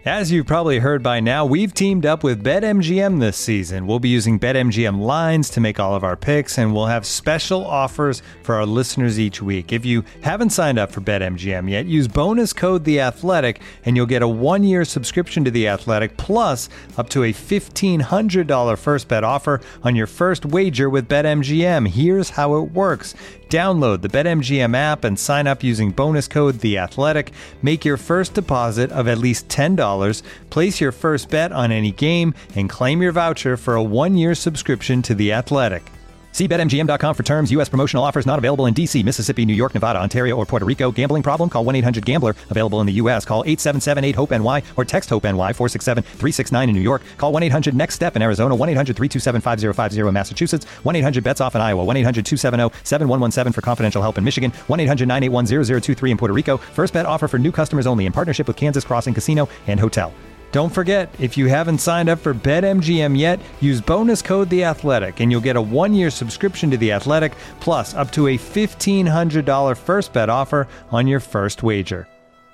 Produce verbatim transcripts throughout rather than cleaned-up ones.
As you've probably heard by now, we've teamed up with BetMGM this season. We'll be using BetMGM lines to make all of our picks, and we'll have special offers for our listeners each week. If you haven't signed up for BetMGM yet, use bonus code The Athletic, and you'll get a one-year subscription to The Athletic, plus up to a fifteen hundred dollars first bet offer on your first wager with BetMGM. Here's how it works. Download the BetMGM app and sign up using bonus code The Athletic. Make your first deposit of at least ten dollars, place your first bet on any game, and claim your voucher for a one-year subscription to The Athletic. See Bet M G M dot com for terms. U S promotional offers not available in D C, Mississippi, New York, Nevada, Ontario, or Puerto Rico. Gambling problem? Call one eight hundred gambler. Available in the U S. Call eight seven seven eight hope N Y or text HOPE-NY four six seven three six nine in New York. Call one eight hundred next step in Arizona. one eight hundred three two seven five zero five zero in Massachusetts. one eight hundred bets off in Iowa. one eight hundred two seven zero seven one one seven for confidential help in Michigan. one eight hundred nine eight one zero zero two three in Puerto Rico. First bet offer for new customers only in partnership with Kansas Crossing Casino and Hotel. Don't forget, if you haven't signed up for BetMGM yet, use bonus code The Athletic, and you'll get a one-year subscription to The Athletic, plus up to a fifteen hundred dollars first bet offer on your first wager.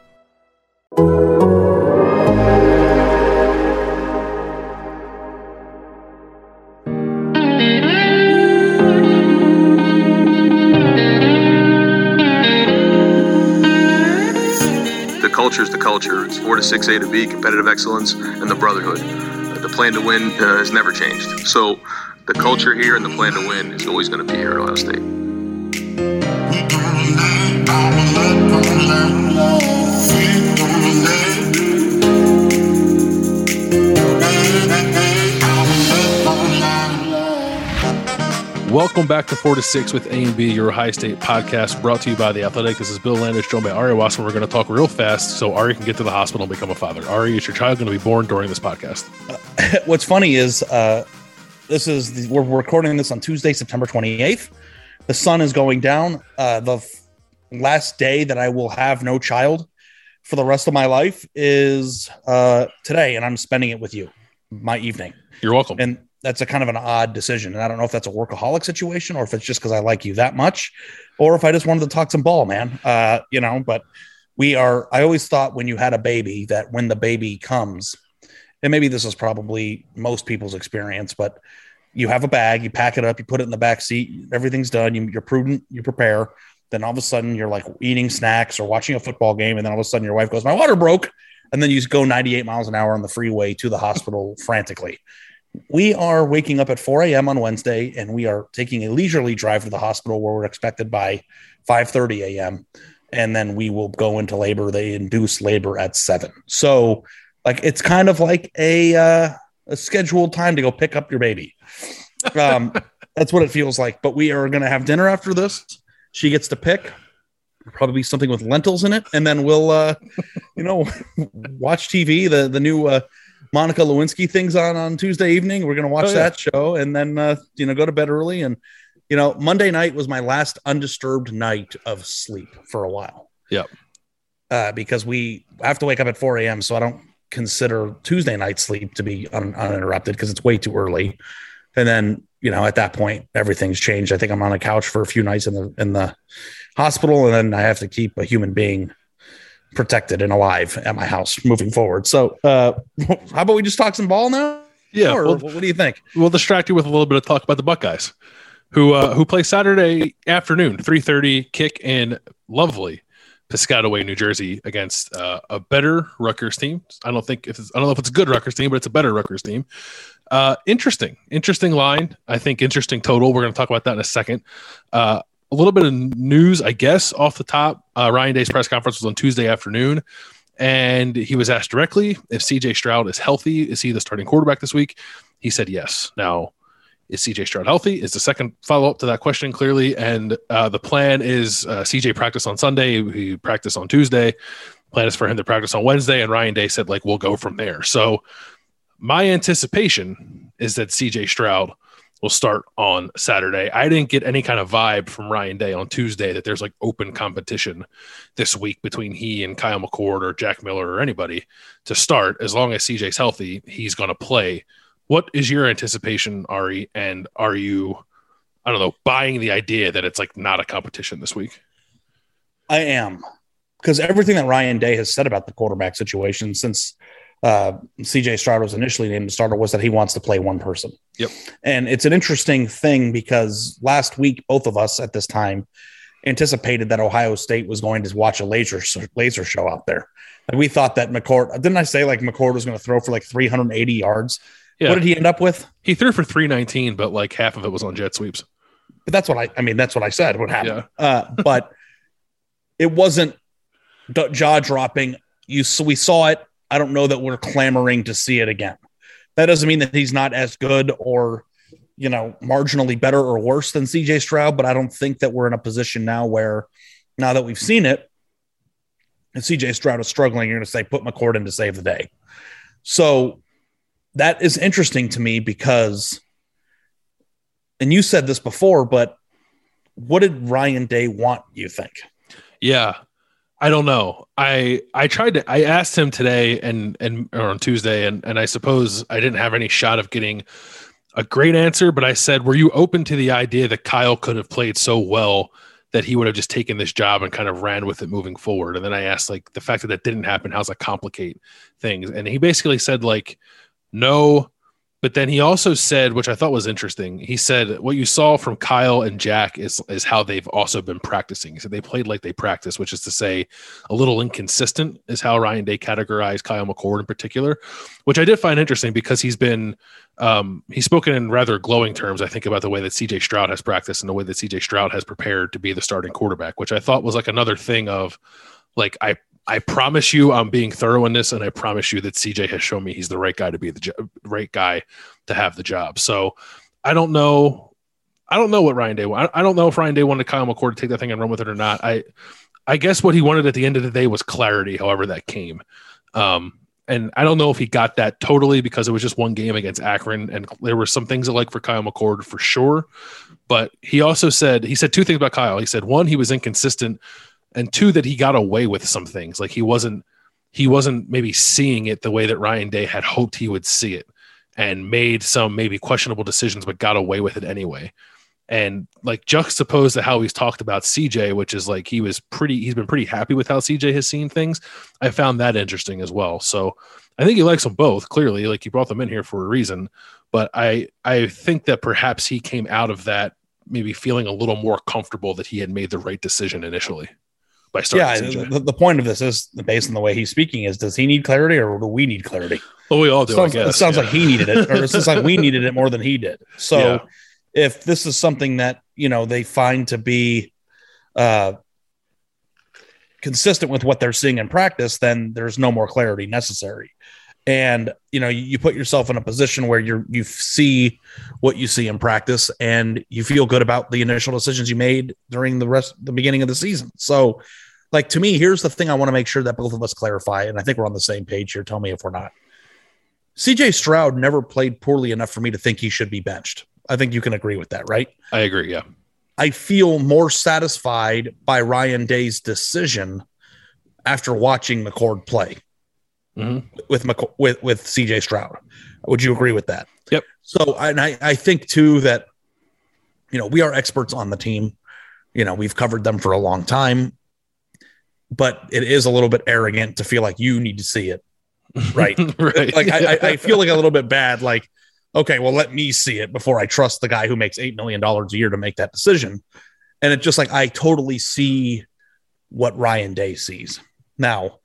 Culture is the culture. It's four to six A to B, competitive excellence, and the brotherhood. Uh, the plan to win uh, has never changed. So the culture here and the plan to win is always going to be here at Ohio State. Welcome back to four to six with A and B, your Ohio State podcast, brought to you by The Athletic. This is Bill Landis, joined by Ari Wasserman. We're going to talk real fast so Ari can get to the hospital and become a father. Ari, is your child going to be born during this podcast? Uh, what's funny is uh, this is the, we're recording this on Tuesday, September twenty-eighth. The sun is going down. Uh, the f- last day that I will have no child for the rest of my life is uh, today, and I'm spending it with you, my evening. You're welcome. And that's a kind of an odd decision. And I don't know if that's a workaholic situation or if it's just because I like you that much, or if I just wanted to talk some ball, man. Uh, you know, but we are, I always thought when you had a baby that when the baby comes, and maybe this is probably most people's experience, but you have a bag, you pack it up, you put it in the back seat, everything's done. You, you're prudent, you prepare. Then all of a sudden you're like eating snacks or watching a football game. And then all of a sudden your wife goes, my water broke. And then you just go ninety-eight miles an hour on the freeway to the hospital frantically. We are waking up at four a.m. on Wednesday, and we are taking a leisurely drive to the hospital where we're expected by five thirty a.m. And then we will go into labor. They induce labor at seven. So like, it's kind of like a, uh, a scheduled time to go pick up your baby. Um, that's what it feels like. But we are going to have dinner after this. She gets to pick. Probably something with lentils in it. And then we'll, uh, you know, watch T V. The, the new, uh, Monica Lewinsky things on on Tuesday evening. We're going to watch oh, yeah. that show and then, uh, you know, go to bed early. And, you know, Monday night was my last undisturbed night of sleep for a while. Yep. Uh, because we have to wake up at four a.m. So I don't consider Tuesday night sleep to be un- uninterrupted because it's way too early. And then, you know, at that point, everything's changed. I think I'm on a couch for a few nights in the, in the hospital. And then I have to keep a human being protected and alive at my house moving forward. So uh how about we just talk some ball now? Yeah. Or, well, what do you think? We'll distract you with a little bit of talk about the Buckeyes, who uh who play Saturday afternoon, three thirty kick in lovely Piscataway, New Jersey, against uh, a better Rutgers team. I don't think if it's, I don't know if it's a good Rutgers team, but it's a better Rutgers team. Uh interesting, interesting line. I think interesting total. We're going to talk about that in a second. Uh A little bit of news, I guess, off the top. Uh, Ryan Day's press conference was on Tuesday afternoon, and he was asked directly if C J Stroud is healthy. Is he the starting quarterback this week? He said yes. Now, is C J Stroud healthy? Is the second follow-up to that question, clearly. And uh, the plan is uh, C J practiced on Sunday. He practiced on Tuesday. Plan is for him to practice on Wednesday, and Ryan Day said, like, we'll go from there. So my anticipation is that C J Stroud will start on Saturday. I didn't get any kind of vibe from Ryan Day on Tuesday that there's like open competition this week between he and Kyle McCord or Jack Miller or anybody to start. As long as C J's healthy, he's going to play. What is your anticipation, Ari? And are you, I don't know, buying the idea that it's like not a competition this week? I am, because everything that Ryan Day has said about the quarterback situation since uh, C J Stroud was initially named the starter was that he wants to play one person. Yep. And it's an interesting thing because last week, both of us at this time anticipated that Ohio State was going to watch a laser laser show out there. And we thought that McCord, didn't I say like McCord was going to throw for like three hundred eighty yards? Yeah. What did he end up with? He threw for three nineteen, but like half of it was on jet sweeps. But that's what I, I mean, that's what I said would happen. Yeah. Uh, but it wasn't jaw dropping. You, so we saw it. I don't know that we're clamoring to see it again. That doesn't mean that he's not as good or, you know, marginally better or worse than C J Stroud, but I don't think that we're in a position now where now that we've seen it and C J Stroud is struggling, you're going to say, put McCord in to save the day. So that is interesting to me because, and you said this before, but what did Ryan Day want, you think? Yeah. I don't know. I I tried to. I asked him today and and or on Tuesday, and and I suppose I didn't have any shot of getting a great answer. But I said, "Were you open to the idea that Kyle could have played so well that he would have just taken this job and kind of ran with it moving forward?" And then I asked, like, the fact that that didn't happen, how's that complicate things? And he basically said, like, no. But then he also said, which I thought was interesting, he said, what you saw from Kyle and Jack is is how they've also been practicing. He said they played like they practiced, which is to say a little inconsistent is how Ryan Day categorized Kyle McCord in particular, which I did find interesting because he's been um, he's spoken in rather glowing terms, I think, about the way that C J Stroud has practiced and the way that C J Stroud has prepared to be the starting quarterback, which I thought was like another thing of like, I I promise you I'm being thorough in this, and I promise you that C J has shown me he's the right guy to be the jo- right guy to have the job. So I don't know. I don't know what Ryan Day wanted. I don't know if Ryan Day wanted Kyle McCord to take that thing and run with it or not. I I guess what he wanted at the end of the day was clarity, however that came. Um, and I don't know if he got that totally because it was just one game against Akron, and there were some things I like for Kyle McCord for sure. But he also said, he said two things about Kyle. He said, one, he was inconsistent, and two, that he got away with some things. Like he wasn't, he wasn't maybe seeing it the way that Ryan Day had hoped he would see it, and made some maybe questionable decisions, but got away with it anyway. And like juxtaposed to how he's talked about C J, which is like, he was pretty, he's been pretty happy with how C J has seen things. I found that interesting as well. So I think he likes them both, clearly, like he brought them in here for a reason, but I, I think that perhaps he came out of that maybe feeling a little more comfortable that he had made the right decision initially. By starting yeah, the, the point of this is, based on the way he's speaking, is does he need clarity or do we need clarity? Well, we all do. It sounds, I guess. It sounds yeah. like he needed it, or it sounds like we needed it more than he did. So yeah. If this is something that, you know, they find to be uh, consistent with what they're seeing in practice, then there's no more clarity necessary. And, you know, you, you put yourself in a position where you're, you see what you see in practice and you feel good about the initial decisions you made during the rest, the beginning of the season. So, like, to me, here's the thing I want to make sure that both of us clarify, and I think we're on the same page here. Tell me if we're not. C J Stroud never played poorly enough for me to think he should be benched. I think you can agree with that, right? I agree, yeah. I feel more satisfied by Ryan Day's decision after watching McCord play mm-hmm. with, McC- with with C J Stroud. Would you agree with that? Yep. So, and I, I think, too, that, you know, we are experts on the team. You know, we've covered them for a long time. But it is a little bit arrogant to feel like you need to see it, right? right. Like I, I feel like a little bit bad. Like, okay, well, let me see it before I trust the guy who makes eight million dollars a year to make that decision. And it's just like I totally see what Ryan Day sees. Now,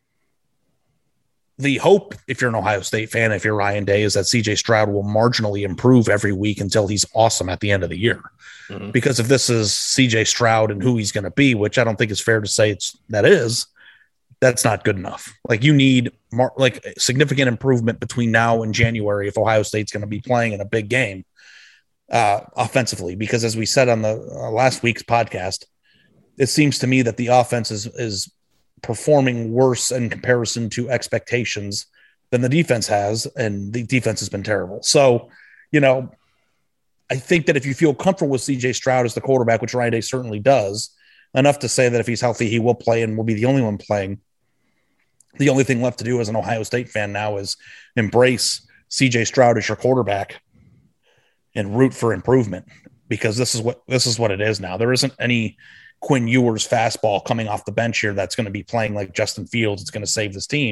the hope, if you're an Ohio State fan, if you're Ryan Day, is that C J Stroud will marginally improve every week until he's awesome at the end of the year. Mm-hmm. Because if this is C J Stroud and who he's going to be, which I don't think is fair to say it's that is, that's not good enough. Like you need more, like significant improvement between now and January if Ohio State's going to be playing in a big game uh, offensively. Because as we said on the uh, last week's podcast, it seems to me that the offense is is performing worse in comparison to expectations than the defense has, and the defense has been terrible. So, you know, I think that if you feel comfortable with C J Stroud as the quarterback, which Ryan Day certainly does, enough to say that if he's healthy, he will play and will be the only one playing. The only thing left to do as an Ohio State fan now is embrace C J Stroud as your quarterback and root for improvement, because this is what this is what it is now. There isn't any Quinn Ewers fastball coming off the bench here that's going to be playing like Justin Fields. It's going to save this team.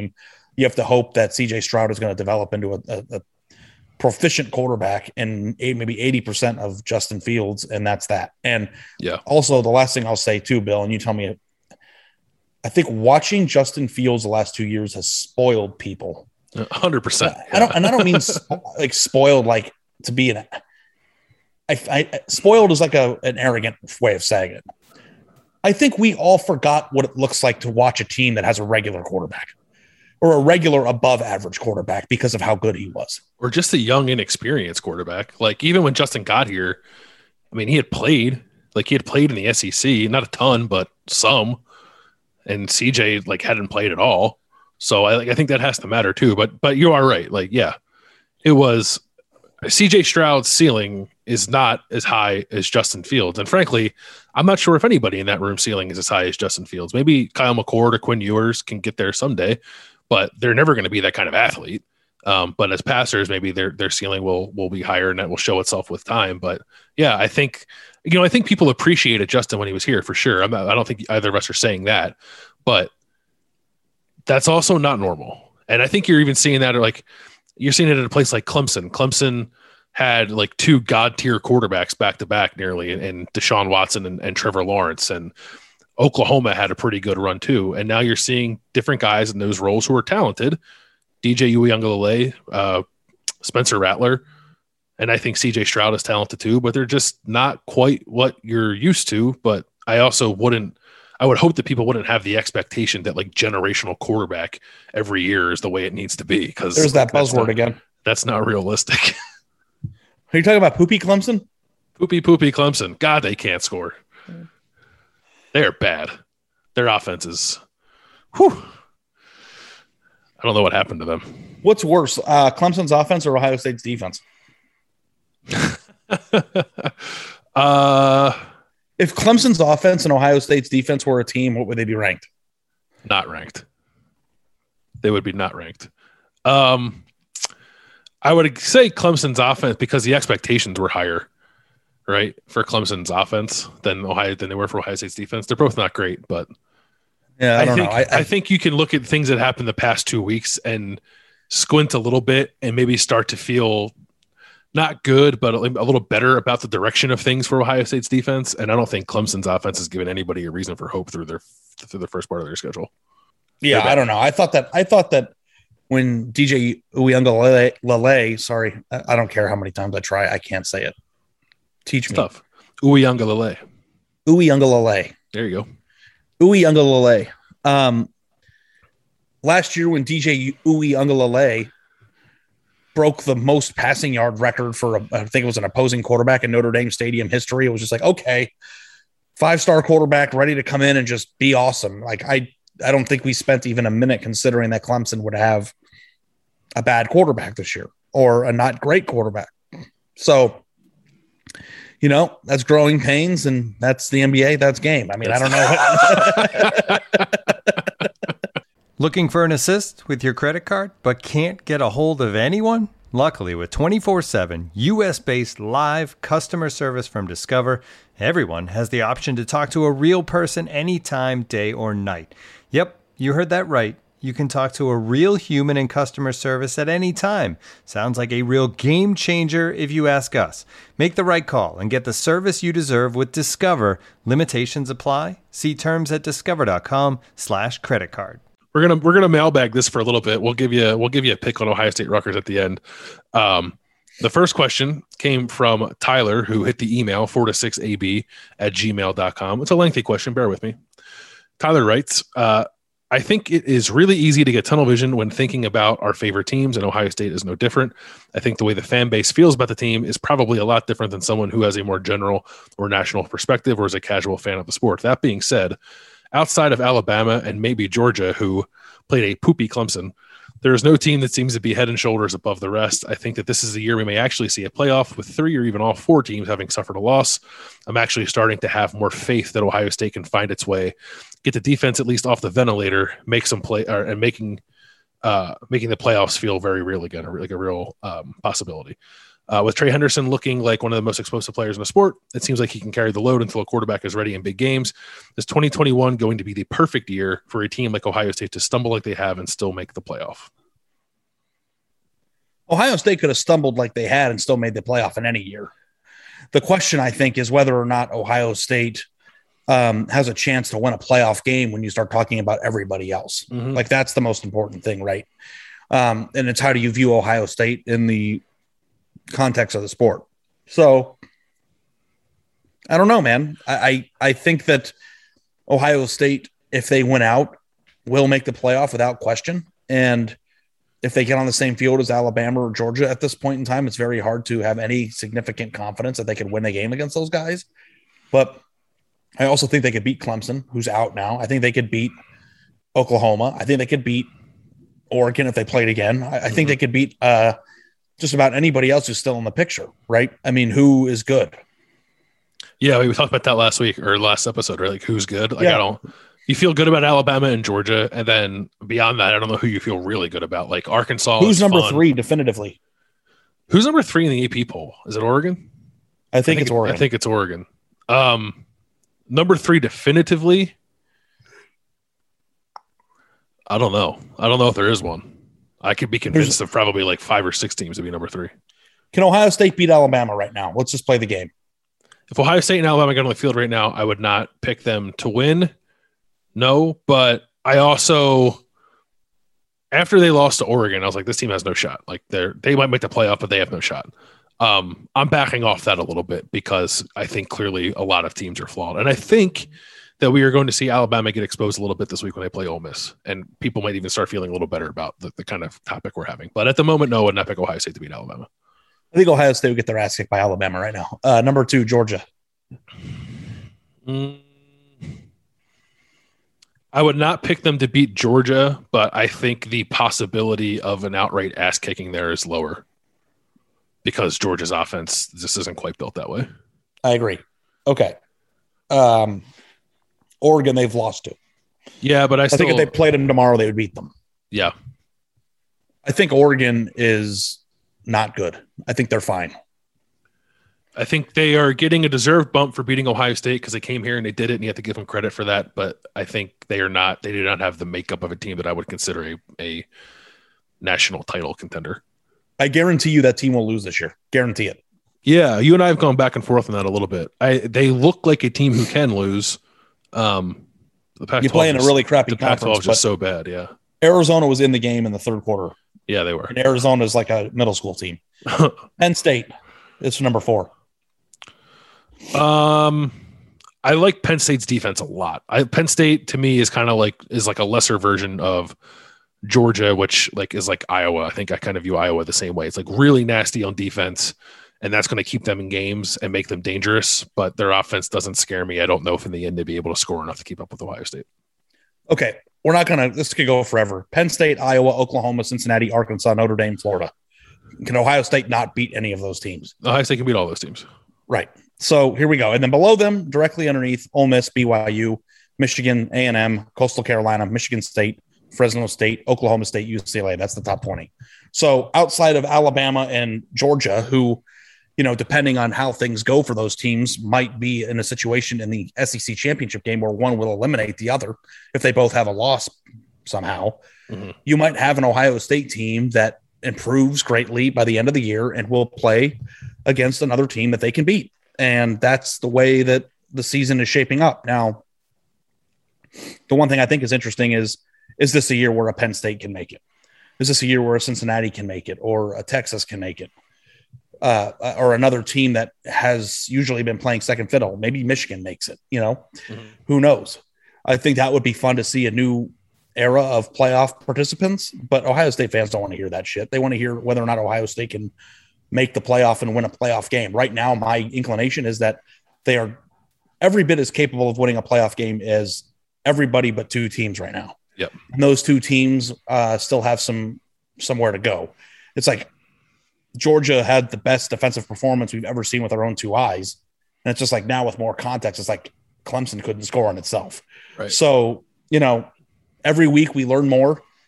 you have to hope that C J Stroud is going to develop into a, a, a proficient quarterback and eight, maybe eighty percent of Justin Fields. And that's that. And yeah, also the last thing I'll say too, Bill, and you tell me, I think watching Justin Fields the last two years has spoiled people. one hundred percent. I don't, and I don't mean like spoiled, like to be an, I, I spoiled is like a, an arrogant way of saying it. I think we all forgot what it looks like to watch a team that has a regular quarterback or a regular above average quarterback because of how good he was. Or just a young, inexperienced quarterback. Like even when Justin got here, I mean, he had played, like he had played in the S E C, not a ton, but some. And C J like hadn't played at all. So I like, I think that has to matter too. But, but you are right. Like, yeah, it was C J Stroud's ceiling is not as high as Justin Fields. And frankly, I'm not sure if anybody in that room ceiling is as high as Justin Fields. Maybe Kyle McCord or Quinn Ewers can get there someday, but they're never going to be that kind of athlete. Um, but as passers, maybe their, their ceiling will, will be higher and that will show itself with time. But yeah, I think, you know, I think people appreciated Justin when he was here for sure. I'm not, I don't think either of us are saying that, but that's also not normal. And I think you're even seeing that, like you're seeing it at a place like Clemson. Clemson had like two god tier quarterbacks back to back nearly, and Deshaun Watson and, and Trevor Lawrence, and Oklahoma had a pretty good run too. And now you're seeing different guys in those roles who are talented. D J Uiagalelei, uh, Spencer Rattler, and I think C J Stroud is talented too, but they're just not quite what you're used to. But I also wouldn't, I would hope that people wouldn't have the expectation that like generational quarterback every year is the way it needs to be. Because there's that buzzword not, again. That's not realistic. Are you talking about poopy Clemson? Poopy, poopy Clemson. God, they can't score. They are bad. Their offense is, whew. I don't know what happened to them. What's worse, uh, Clemson's offense or Ohio State's defense? uh, if Clemson's offense and Ohio State's defense were a team, what would they be ranked? Not ranked. They would be not ranked. Um, I would say Clemson's offense because the expectations were higher, right, for Clemson's offense than Ohio than they were for Ohio State's defense. They're both not great, but yeah, I, I don't think know. I, I, I think you can look at things that happened the past two weeks and squint a little bit and maybe start to feel not good, but a little better about the direction of things for Ohio State's defense. And I don't think Clemson's offense has given anybody a reason for hope through their through the first part of their schedule. Yeah, I don't know. I thought that I thought that when D J Uiagalelei, sorry, I don't care how many times I try, I can't say it. Teach it's me. Tough. Uiagalelei. Uiagalelei. There you go. Uiagalelei. Um, last year when D J Uiagalelei broke the most passing yard record for, a, I think it was an opposing quarterback in Notre Dame Stadium history, it was just like, okay, five-star quarterback ready to come in and just be awesome. Like I, I don't think we spent even a minute considering that Clemson would have a bad quarterback this year or a not great quarterback. So, you know, that's growing pains and that's the N B A. That's game. I mean, that's- I don't know. Looking for an assist with your credit card, but can't get a hold of anyone? Luckily, with twenty-four seven U S-based live customer service from Discover, everyone has the option to talk to a real person anytime, day or night. Yep, you heard that right. You can talk to a real human in customer service at any time. Sounds like a real game changer if you ask us. Make the right call and get the service you deserve with Discover. Limitations apply. See terms at discover.com slash credit card. We're gonna we're gonna mailbag this for a little bit. We'll give you we'll give you a pick on Ohio State Rutgers at the end. Um, the first question came from Tyler, who hit the email four to six A B at gmail dot com. It's a lengthy question. Bear with me. Tyler writes, uh, I think it is really easy to get tunnel vision when thinking about our favorite teams, and Ohio State is no different. I think the way the fan base feels about the team is probably a lot different than someone who has a more general or national perspective or is a casual fan of the sport. That being said, outside of Alabama and maybe Georgia, who played a poopy Clemson, there is no team that seems to be head and shoulders above the rest. I think that this is the year we may actually see a playoff with three or even all four teams having suffered a loss. I'm actually starting to have more faith that Ohio State can find its way, get the defense at least off the ventilator, make some play, or, and making uh, making the playoffs feel very real again, like a real um, possibility. Uh, with Trey Henderson looking like one of the most explosive players in the sport, it seems like he can carry the load until a quarterback is ready in big games. Is twenty twenty-one going to be the perfect year for a team like Ohio State to stumble like they have and still make the playoff? Ohio State could have stumbled like they had and still made the playoff in any year. The question, I think, is whether or not Ohio State um, has a chance to win a playoff game when you start talking about everybody else. Mm-hmm. Like, that's the most important thing, right? Um, and it's how do you view Ohio State in the context of the sport? So I don't know, man. I, I, I think that Ohio State, if they win out, will make the playoff without question. And if they get on the same field as Alabama or Georgia at this point in time, it's very hard to have any significant confidence that they could win a game against those guys. But I also think they could beat Clemson, who's out now. I think they could beat Oklahoma. I think they could beat Oregon if they played again. I, I mm-hmm. think they could beat uh, just about anybody else who's still in the picture, right? I mean, who is good? Yeah, we talked about that last week or last episode, right? Like, who's good? Like, yeah. I don't. You feel good about Alabama and Georgia, and then beyond that, I don't know who you feel really good about. Like Arkansas. Who's number fun. three definitively? Who's number three in the A P poll? Is it Oregon? I think, I think it's Oregon. I think it's Oregon. Um, number three definitively. I don't know. I don't know if there is one. I could be convinced There's, of probably like five or six teams to be number three. Can Ohio State beat Alabama right now? Let's just play the game. If Ohio State and Alabama get on the field right now, I would not pick them to win. No, but I also, after they lost to Oregon, I was like, this team has no shot. Like they're, they might make the playoff, but they have no shot. Um, I'm backing off that a little bit because I think clearly a lot of teams are flawed. And I think that we are going to see Alabama get exposed a little bit this week when they play Ole Miss. And people might even start feeling a little better about the, the kind of topic we're having. But at the moment, no, I would not pick Ohio State to beat Alabama. I think Ohio State would get their ass kicked by Alabama right now. Uh, number two, Georgia. Mm. I would not pick them to beat Georgia, but I think the possibility of an outright ass kicking there is lower because Georgia's offense just isn't quite built that way. I agree. Okay. Um, Oregon, they've lost to. Yeah, but I, I still think if they played them tomorrow, they would beat them. Yeah. I think Oregon is not good. I think they're fine. I think they are getting a deserved bump for beating Ohio State because they came here and they did it, and you have to give them credit for that. But I think they are not, they do not have the makeup of a team that I would consider a, a national title contender. I guarantee you that team will lose this year. Guarantee it. Yeah, you and I have gone back and forth on that a little bit. I They look like a team who can lose. Um, the Pac twelve you play in a really crappy the Pac twelve conference. is just so bad, yeah. Arizona was in the game in the third quarter. Yeah, they were. And Arizona is like a middle school team. Penn State is number four. Um, I like Penn State's defense a lot. I, Penn State to me is kind of like is like a lesser version of Georgia, which like is like Iowa. I think I kind of view Iowa the same way. It's like really nasty on defense, and that's going to keep them in games and make them dangerous. But their offense doesn't scare me. I don't know if in the end they'd be able to score enough to keep up with Ohio State. Okay, we're not gonna. This could go forever. Penn State, Iowa, Oklahoma, Cincinnati, Arkansas, Notre Dame, Florida. Can Ohio State not beat any of those teams? Ohio State can beat all those teams. Right. So here we go. And then below them, directly underneath, Ole Miss, B Y U, Michigan, A and M, Coastal Carolina, Michigan State, Fresno State, Oklahoma State, U C L A. That's the top twenty. So outside of Alabama and Georgia, who, you know, depending on how things go for those teams, might be in a situation in the S E C championship game where one will eliminate the other if they both have a loss somehow. Mm-hmm. You might have an Ohio State team that improves greatly by the end of the year and will play against another team that they can beat. And that's the way that the season is shaping up. Now, the one thing I think is interesting is, is this a year where a Penn State can make it? Is this a year where a Cincinnati can make it or a Texas can make it? Uh, or another team that has usually been playing second fiddle. Maybe Michigan makes it, you know, mm-hmm. Who knows? I think that would be fun to see a new era of playoff participants, but Ohio State fans don't want to hear that shit. They want to hear whether or not Ohio State can make the playoff and win a playoff game. Right now, my inclination is that they are every bit as capable of winning a playoff game as everybody but two teams right now. Yep. And those two teams uh, still have some somewhere to go. It's like Georgia had the best defensive performance we've ever seen with our own two eyes. And it's just like now with more context, it's like Clemson couldn't score on itself. Right. So, you know, every week we learn more.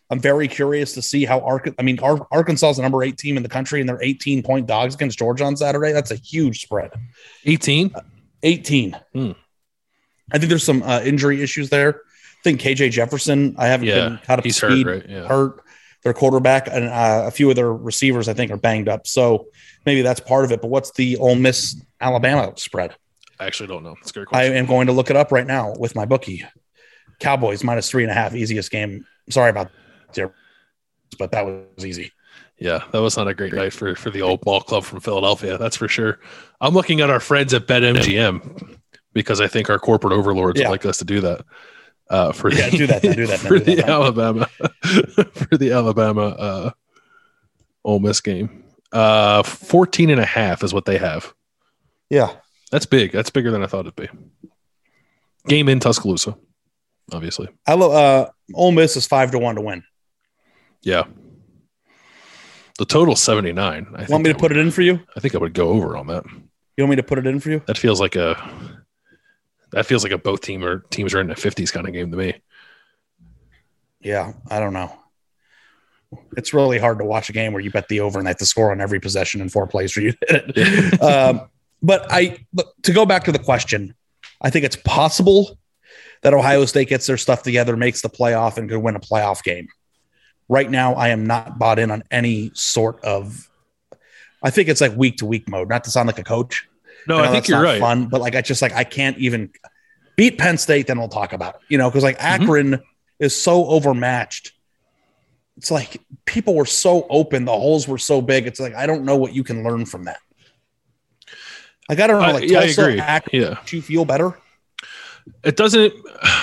I'm very curious to see how Ark. I mean, Ar- Arkansas is the number eight team in the country, and they're eighteen point dogs against Georgia on Saturday. That's a huge spread. eighteen? Uh, eighteen. Hmm. I think there's some uh, injury issues there. I think K J Jefferson, I haven't Yeah, been caught up to he's speed, hurt, right? Yeah. hurt. Their quarterback and uh, a few of their receivers, I think, are banged up. So maybe that's part of it. But what's the Ole Miss Alabama spread? I actually don't know. It's a great I question. am going to look it up right now with my bookie. Cowboys minus three and a half, easiest game. Sorry about that, but that was easy. Yeah, that was not a great night for, for the old ball club from Philadelphia. That's for sure. I'm looking at our friends at BetMGM because I think our corporate overlords Yeah. would like us to do that. Uh, for Yeah, the, do that then, do that then, for do that the then. Alabama for the Alabama uh, Ole Miss game. Uh, fourteen and a half is what they have. Yeah. That's big. That's bigger than I thought it'd be. Game in Tuscaloosa, obviously. I lo- uh, Ole Miss is five to one to win. Yeah. The total seventy-nine. I think Want me I to put would, it in for you? I think I would go over on that. You want me to put it in for you? That feels like a that feels like a both team or teams are in the fifties kind of game to me. Yeah, I don't know. It's really hard to watch a game where you bet the over and they have to score on every possession in four plays for you. um, but I, but to go back to the question, I think it's possible that Ohio State gets their stuff together, makes the playoff, and could win a playoff game. Right now, I am not bought in on any sort of. I think it's like week to week mode. Not to sound like a coach. No, know I think that's you're not right. Fun, but like I just like I can't even beat Penn State. Then we'll talk about it. You know, because like Akron mm-hmm. is so overmatched. It's like people were so open, the holes were so big. It's like I don't know what you can learn from that. Like I don't know, like uh, yeah, Tulsa, I agree. Akron, yeah, do you feel better? It doesn't.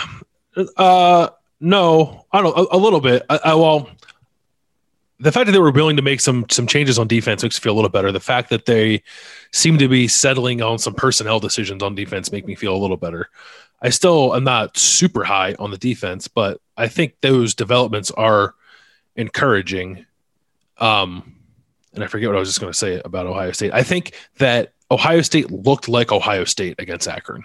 Uh, no, I don't. A, a little bit. I, I, well, the fact that they were willing to make some some changes on defense makes me feel a little better. The fact that they seem to be settling on some personnel decisions on defense make me feel a little better. I still am not super high on the defense, but I think those developments are encouraging. Um, and I forget what I was just going to say about Ohio State. I think that Ohio State looked like Ohio State against Akron,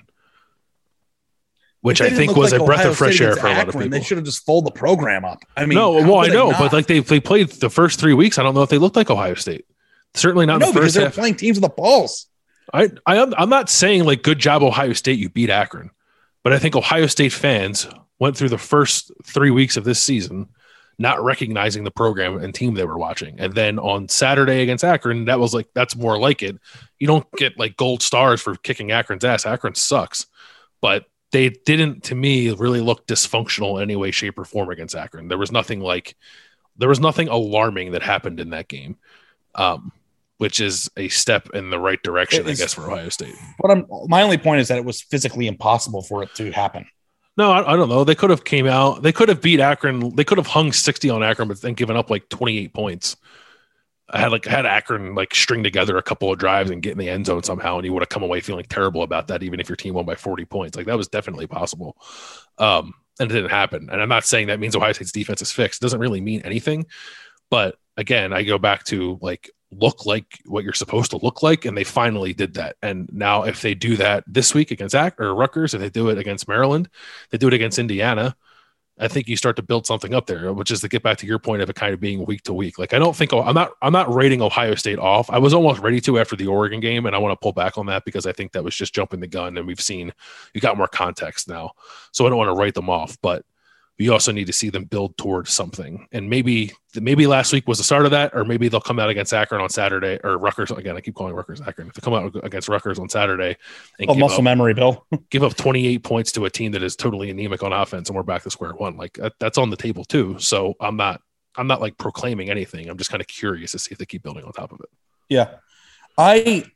which I think was like a breath Ohio of fresh State air for a lot of Akron. people. They should have just folded the program up. I mean, no, well, I know, but like they they played the first three weeks. I don't know if they looked like Ohio State. Certainly not no, in the because first they're half. playing teams with the balls. I, I am I'm not saying like good job Ohio State, you beat Akron, but I think Ohio State fans went through the first three weeks of this season not recognizing the program and team they were watching, and then on Saturday against Akron, that was like that's more like it. You don't get like gold stars for kicking Akron's ass. Akron sucks, but they didn't, to me, really look dysfunctional in any way, shape, or form against Akron. There was nothing like there was nothing alarming that happened in that game. Um, which is a step in the right direction, I guess, for Ohio State. But I'm, my only point is that it was physically impossible for it to happen. No, I, I don't know. They could have came out. They could have beat Akron. They could have hung sixty on Akron, but then given up like twenty-eight points. I had like I had Akron like string together a couple of drives and get in the end zone somehow, and you would have come away feeling terrible about that, even if your team won by forty points. Like that was definitely possible, um, and it didn't happen. And I'm not saying that means Ohio State's defense is fixed. It doesn't really mean anything. But again, I go back to like look like what you're supposed to look like, and they finally did that. And now if they do that this week against Ak- or Rutgers, if they do it against Maryland, they do it against Indiana, I think you start to build something up there, which is to get back to your point of it kind of being week to week. Like I don't think I'm not I'm not rating Ohio State off. I was almost ready to after the Oregon game, and I want to pull back on that because I think that was just jumping the gun, and we've seen you got more context now, so I don't want to write them off, but you also need to see them build towards something. And maybe maybe last week was the start of that, or maybe they'll come out against Akron on Saturday, or Rutgers. Again, I keep calling Rutgers Akron. If they come out against Rutgers on Saturday and Oh, give muscle up, memory, Bill. give up twenty-eight points to a team that is totally anemic on offense, and we're back to square one. Like that, that's on the table too. So I'm not I'm not like proclaiming anything. I'm just kind of curious to see if they keep building on top of it. Yeah. I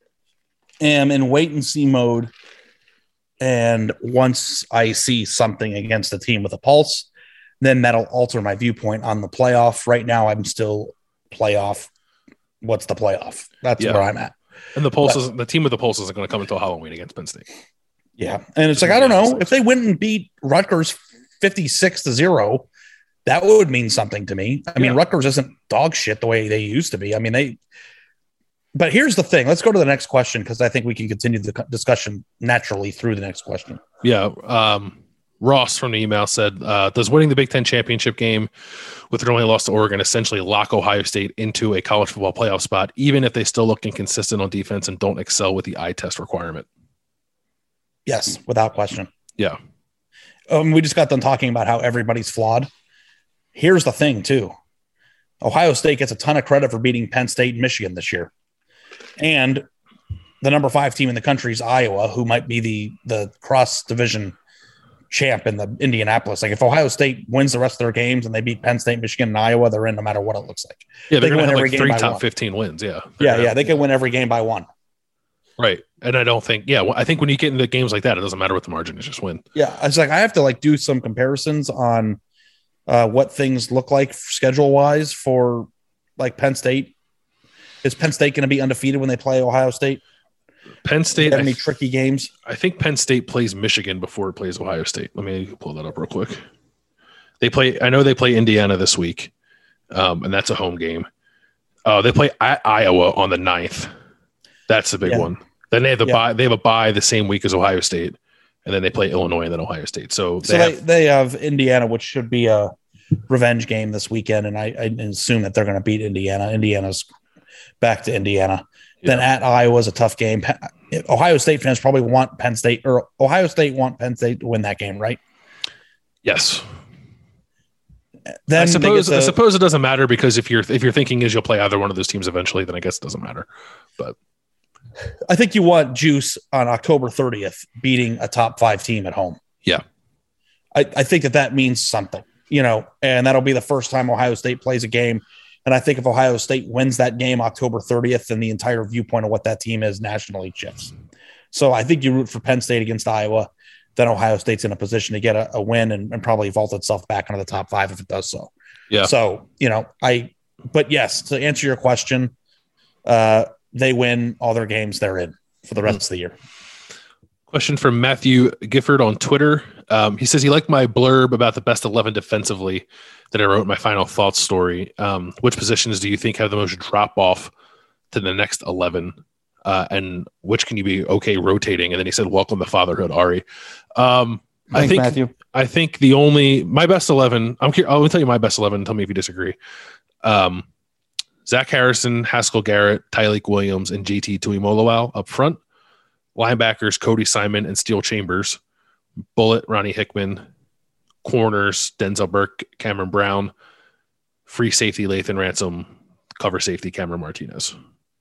am in wait and see mode. And once I see something against a team with a pulse, then that'll alter my viewpoint on the playoff. Right now, I'm still playoff. What's the playoff? That's Yeah. where I'm at. And the pulse But- is the team with the pulse isn't going to come until Halloween against Penn State. Yeah. And it's like, I don't know. If they went and beat Rutgers fifty-six to zero, that would mean something to me. I mean, Yeah. Rutgers isn't dog shit the way they used to be. I mean, they, but here's the thing. Let's go to the next question because I think we can continue the co- discussion naturally through the next question. Yeah. Um, Ross from the email said, uh, does winning the Big Ten championship game with their only loss to Oregon essentially lock Ohio State into a college football playoff spot, even if they still look inconsistent on defense and don't excel with the eye test requirement? Yes, without question. Yeah. Um, we just got done talking about how everybody's flawed. Here's the thing, too. Ohio State gets a ton of credit for beating Penn State and Michigan this year. And the number five team in the country is Iowa, who might be the, the cross-division champ in the Indianapolis. Like if Ohio State wins the rest of their games and they beat Penn State, Michigan, and Iowa, they're in no matter what it looks like. Yeah, they're they going to have like three top one. fifteen wins. Yeah. They're yeah, yeah. They can win every game by one. Right. And I don't think, yeah, I think when you get into games like that, it doesn't matter what the margin is, just win. Yeah. It's like I have to like do some comparisons on uh, what things look like schedule wise for like Penn State. Is Penn State going to be undefeated when they play Ohio State? Penn State, have any tricky games? I think Penn State plays Michigan before it plays Ohio State. Let me pull that up real quick. They play, I know they play Indiana this week, um, and that's a home game. Uh, they play at Iowa on the ninth. That's the big yeah. one. Then they have the yeah. bye. They have a bye the same week as Ohio State, and then they play Illinois and then Ohio State. So they, so have, they, they have Indiana, which should be a revenge game this weekend, and I, I assume that they're going to beat Indiana. Indiana's back to Indiana. Yeah. Then at Iowa is a tough game. Ohio State fans probably want Penn State or Ohio State want Penn State to win that game, right? Yes. Then I suppose to, I suppose it doesn't matter because if you're if you're thinking is you'll play either one of those teams eventually, then I guess it doesn't matter. But I think you want juice on October thirtieth beating a top five team at home. Yeah. I, I think that that means something, you know, and that'll be the first time Ohio State plays a game. And I think if Ohio State wins that game October thirtieth, then the entire viewpoint of what that team is nationally shifts. So I think you root for Penn State against Iowa, then Ohio State's in a position to get a, a win and, and probably vault itself back into the top five if it does so. Yeah. So, you know, I, but yes, to answer your question, uh, they win all their games they're in for the rest mm-hmm. of the year. Question from Matthew Gifford on Twitter. Um, he says he liked my blurb about the best eleven defensively that I wrote in my final thoughts story. Um, which positions do you think have the most drop off to the next eleven? Uh, and which can you be okay rotating? And then he said, welcome to fatherhood, Ari. Um, Thanks, I think, Matthew. I think the only, my best eleven, I'm curious, I'll tell you my best eleven. Tell me if you disagree. Um, Zach Harrison, Haskell Garrett, Tyleik Williams, and J T Tuimoloau up front. Linebackers, Cody Simon and Steel Chambers. Bullet, Ronnie Hickman. Corners, Denzel Burke, Cameron Brown. Free safety, Lathan Ransom. Cover safety, Cameron Martinez.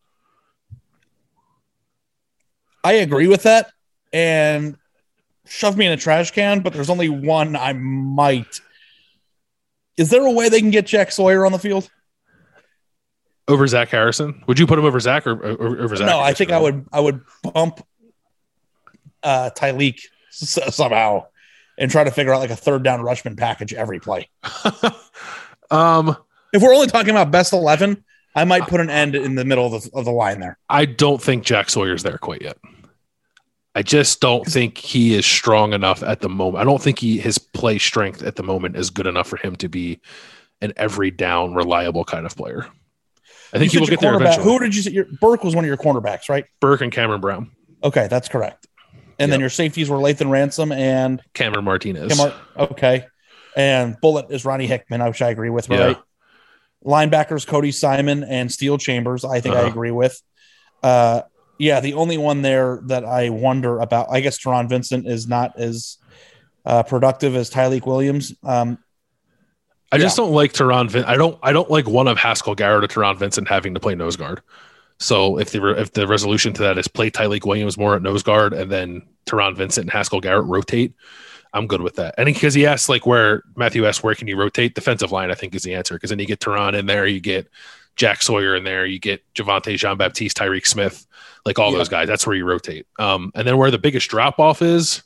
I agree with that. And shove me in a trash can, but there's only one I might. Is there a way they can get Jack Sawyer on the field? Over Zach Harrison? Would you put him over Zach or, or over Zach? No, I think I would I would bump uh, Tyleik s- somehow and try to figure out like a third down rushman package every play. um, if we're only talking about best eleven, I might put an end in the middle of the, of the line there. I don't think Jack Sawyer's there quite yet. I just don't think he is strong enough at the moment. I don't think he his play strength at the moment is good enough for him to be an every down reliable kind of player. I think he will get there eventually. Who did you say? Your, Burke was one of your cornerbacks, right? Burke and Cameron Brown. Okay, that's correct. And yep. then your safeties were Lathan Ransom and Cameron Martinez. Camar- okay. And Bullet is Ronnie Hickman, which I agree with, right? Yeah. Linebackers, Cody Simon and Steel Chambers, I think uh-huh. I agree with. Uh, yeah, the only one there that I wonder about, I guess Teron Vincent is not as uh, productive as Tyleik Williams. Um, I yeah. just don't like Teron Vin- I don't I don't like one of Haskell Garrett or Teron Vincent having to play nose guard. So if the re- if the resolution to that is play Tyleik Williams more at nose guard and then Teron Vincent and Haskell Garrett rotate, I'm good with that. And because he asked like where Matthew asked where can you rotate, defensive line I think is the answer because then you get Teron in there, you get Jack Sawyer in there, you get Javonte Jean-Baptiste, Tyreek Smith, like all yeah. those guys. That's where you rotate. Um, and then where the biggest drop off is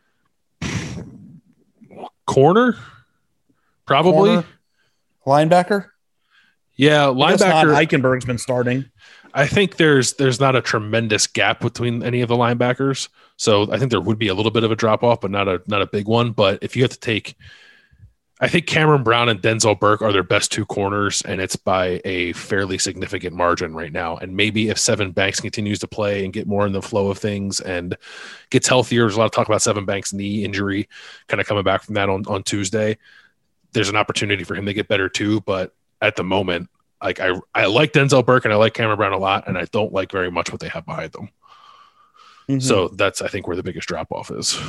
corner. Probably corner. Linebacker. Yeah, linebacker. Eichenberg's been starting. I think there's there's not a tremendous gap between any of the linebackers, so I think there would be a little bit of a drop off, but not a not a big one. But if you have to take, I think Cameron Brown and Denzel Burke are their best two corners, and it's by a fairly significant margin right now. And maybe if Sevyn Banks continues to play and get more in the flow of things and gets healthier, there's a lot of talk about Sevyn Banks' knee injury kind of coming back from that on, on Tuesday. There's an opportunity for him to get better too. But at the moment, like I, I like Denzel Burke and I like Cameron Brown a lot, and I don't like very much what they have behind them. Mm-hmm. So that's, I think, where the biggest drop off is.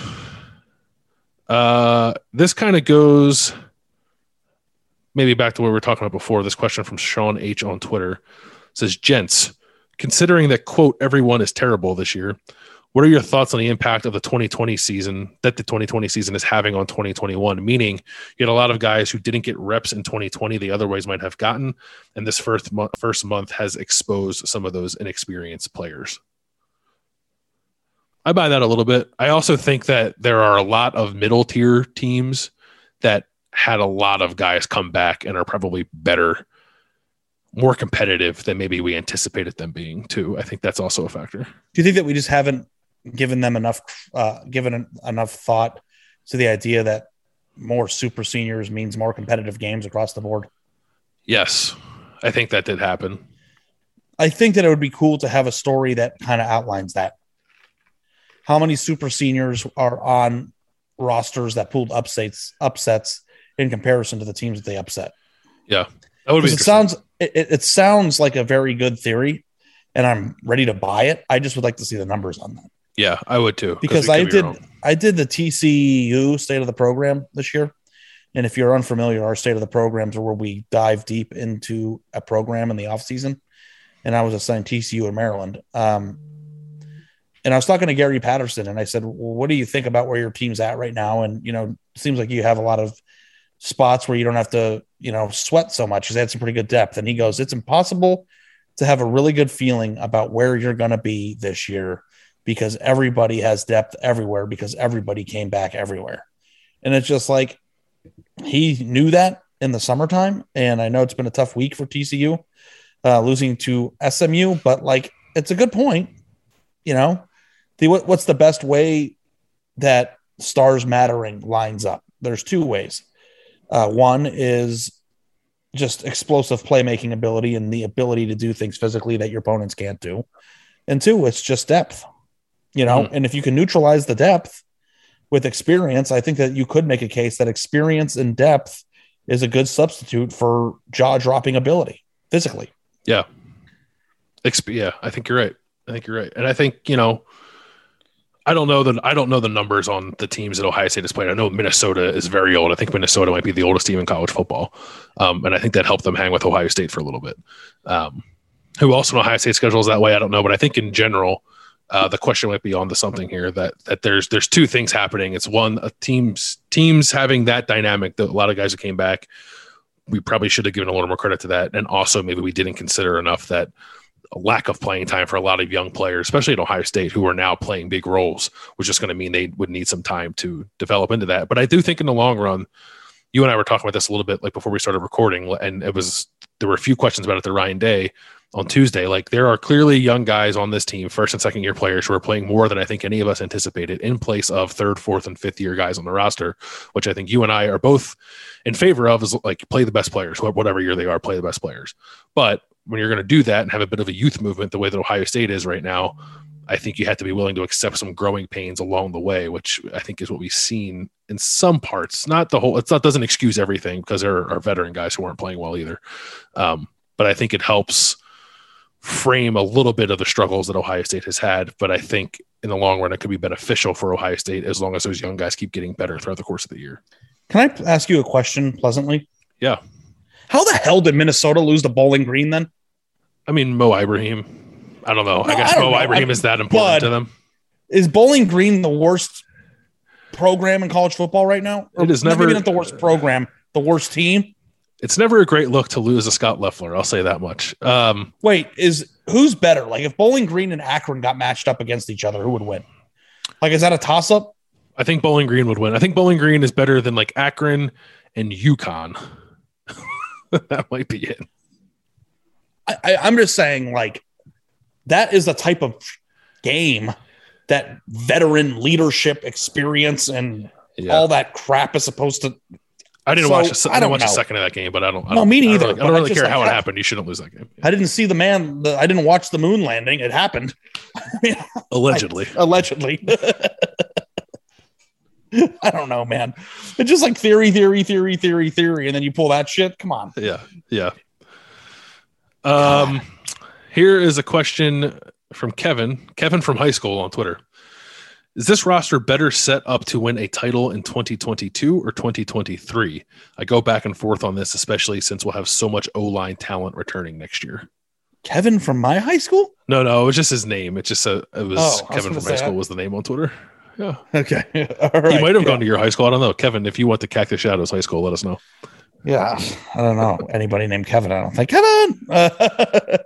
Uh, this kind of goes maybe back to what we were talking about before. This question from Sean H on Twitter says, gents, considering that, quote, everyone is terrible this year, what are your thoughts on the impact of the twenty twenty season that the twenty twenty season is having on twenty twenty-one? Meaning you had a lot of guys who didn't get reps in twenty twenty they otherwise might have gotten. And this first month, first month has exposed some of those inexperienced players. I buy that a little bit. I also think that there are a lot of middle tier teams that had a lot of guys come back and are probably better, more competitive than maybe we anticipated them being too. I think that's also a factor. Do you think that we just haven't given them enough, uh, given enough thought to the idea that more super seniors means more competitive games across the board? Yes, I think that did happen. I think that it would be cool to have a story that kind of outlines that. How many super seniors are on rosters that pulled upsets upsets in comparison to the teams that they upset? Yeah, that would be. It sounds it, it sounds like a very good theory, and I'm ready to buy it. I just would like to see the numbers on that. Yeah, I would too. Because I did I did the T C U State of the Program this year, and if you're unfamiliar, our State of the Programs are where we dive deep into a program in the off season, and I was assigned T C U in Maryland. Um, And I was talking to Gary Patterson, and I said, well, what do you think about where your team's at right now? And, you know, it seems like you have a lot of spots where you don't have to, you know, sweat so much because they had some pretty good depth. And he goes, it's impossible to have a really good feeling about where you're going to be this year because everybody has depth everywhere because everybody came back everywhere. And it's just like he knew that in the summertime. And I know it's been a tough week for T C U uh, losing to S M U, but like, it's a good point, you know. The, what, what's the best way that stars mattering lines up? There's two ways. Uh, one is just explosive playmaking ability and the ability to do things physically that your opponents can't do. And two, it's just depth, you know, mm. and if you can neutralize the depth with experience, I think that you could make a case that experience and depth is a good substitute for jaw dropping ability physically. Yeah. Exp- yeah. I think you're right. I think you're right. And I think, you know, I don't know that I don't know the numbers on the teams that Ohio State has played. I know Minnesota is very old. I think Minnesota might be the oldest team in college football. Um, and I think that helped them hang with Ohio State for a little bit. Um, who else in Ohio State schedules that way? I don't know. But I think in general, uh, the question might be on to something here that that there's there's two things happening. It's one, a teams teams having that dynamic that a lot of guys who came back, we probably should have given a little more credit to that. And also maybe we didn't consider enough that a lack of playing time for a lot of young players, especially at Ohio State, who are now playing big roles, was just going to mean they would need some time to develop into that. But I do think in the long run, you and I were talking about this a little bit, like before we started recording, and it was, there were a few questions about it to Ryan Day on Tuesday. Like there are clearly young guys on this team, first and second year players who are playing more than I think any of us anticipated in place of third, fourth, and fifth year guys on the roster, which I think you and I are both in favor of, is like play the best players, whatever year they are, play the best players. But when you're going to do that and have a bit of a youth movement the way that Ohio State is right now, I think you have to be willing to accept some growing pains along the way, which I think is what we've seen in some parts. Not the whole, it's not, doesn't excuse everything because there are veteran guys who weren't playing well either. Um, but I think it helps frame a little bit of the struggles that Ohio State has had. But I think in the long run, it could be beneficial for Ohio State as long as those young guys keep getting better throughout the course of the year. Can I ask you a question pleasantly? Yeah. How the hell did Minnesota lose to Bowling Green then? I mean, Mo Ibrahim. I don't know. No, I guess I Mo know. Ibrahim I, is that important to them. Is Bowling Green the worst program in college football right now? Or it is never. Maybe not the worst program, the worst team. It's never a great look to lose a Scott Loeffler. I'll say that much. Um, Wait, is who's better? Like if Bowling Green and Akron got matched up against each other, who would win? Like, is that a toss up? I think Bowling Green would win. I think Bowling Green is better than like Akron and UConn. That might be it. I, I'm just saying, like, that is the type of game that veteran leadership experience and yeah. all that crap is supposed to. I didn't So, watch. A, I, I don't didn't watch a know. second of that game, but I don't. I No, don't me I don't neither, really- I but don't I really just, care like, how it ha- happened. You shouldn't lose that game. I didn't see the man. The, I didn't watch the moon landing. It happened. Allegedly. I- allegedly. I don't know, man. It's just like theory, theory, theory, theory, theory, and then you pull that shit. Come on. Yeah, yeah. Um, here is a question from Kevin. Kevin from high school on Twitter. Is this roster better set up to win a title in twenty twenty-two or twenty twenty-three? I go back and forth on this, especially since we'll have so much O-line talent returning next year. Kevin from my high school? No, no, it was just his name. It just a, it was Oh, I was Kevin gonna from high say, school I- was the name on Twitter. Yeah, Okay. All right. he might have yeah. gone to your high school. I don't know, Kevin. If you went to Cactus Shadows High School, let us know. Yeah. I don't know anybody named Kevin. I don't think. Kevin. Uh,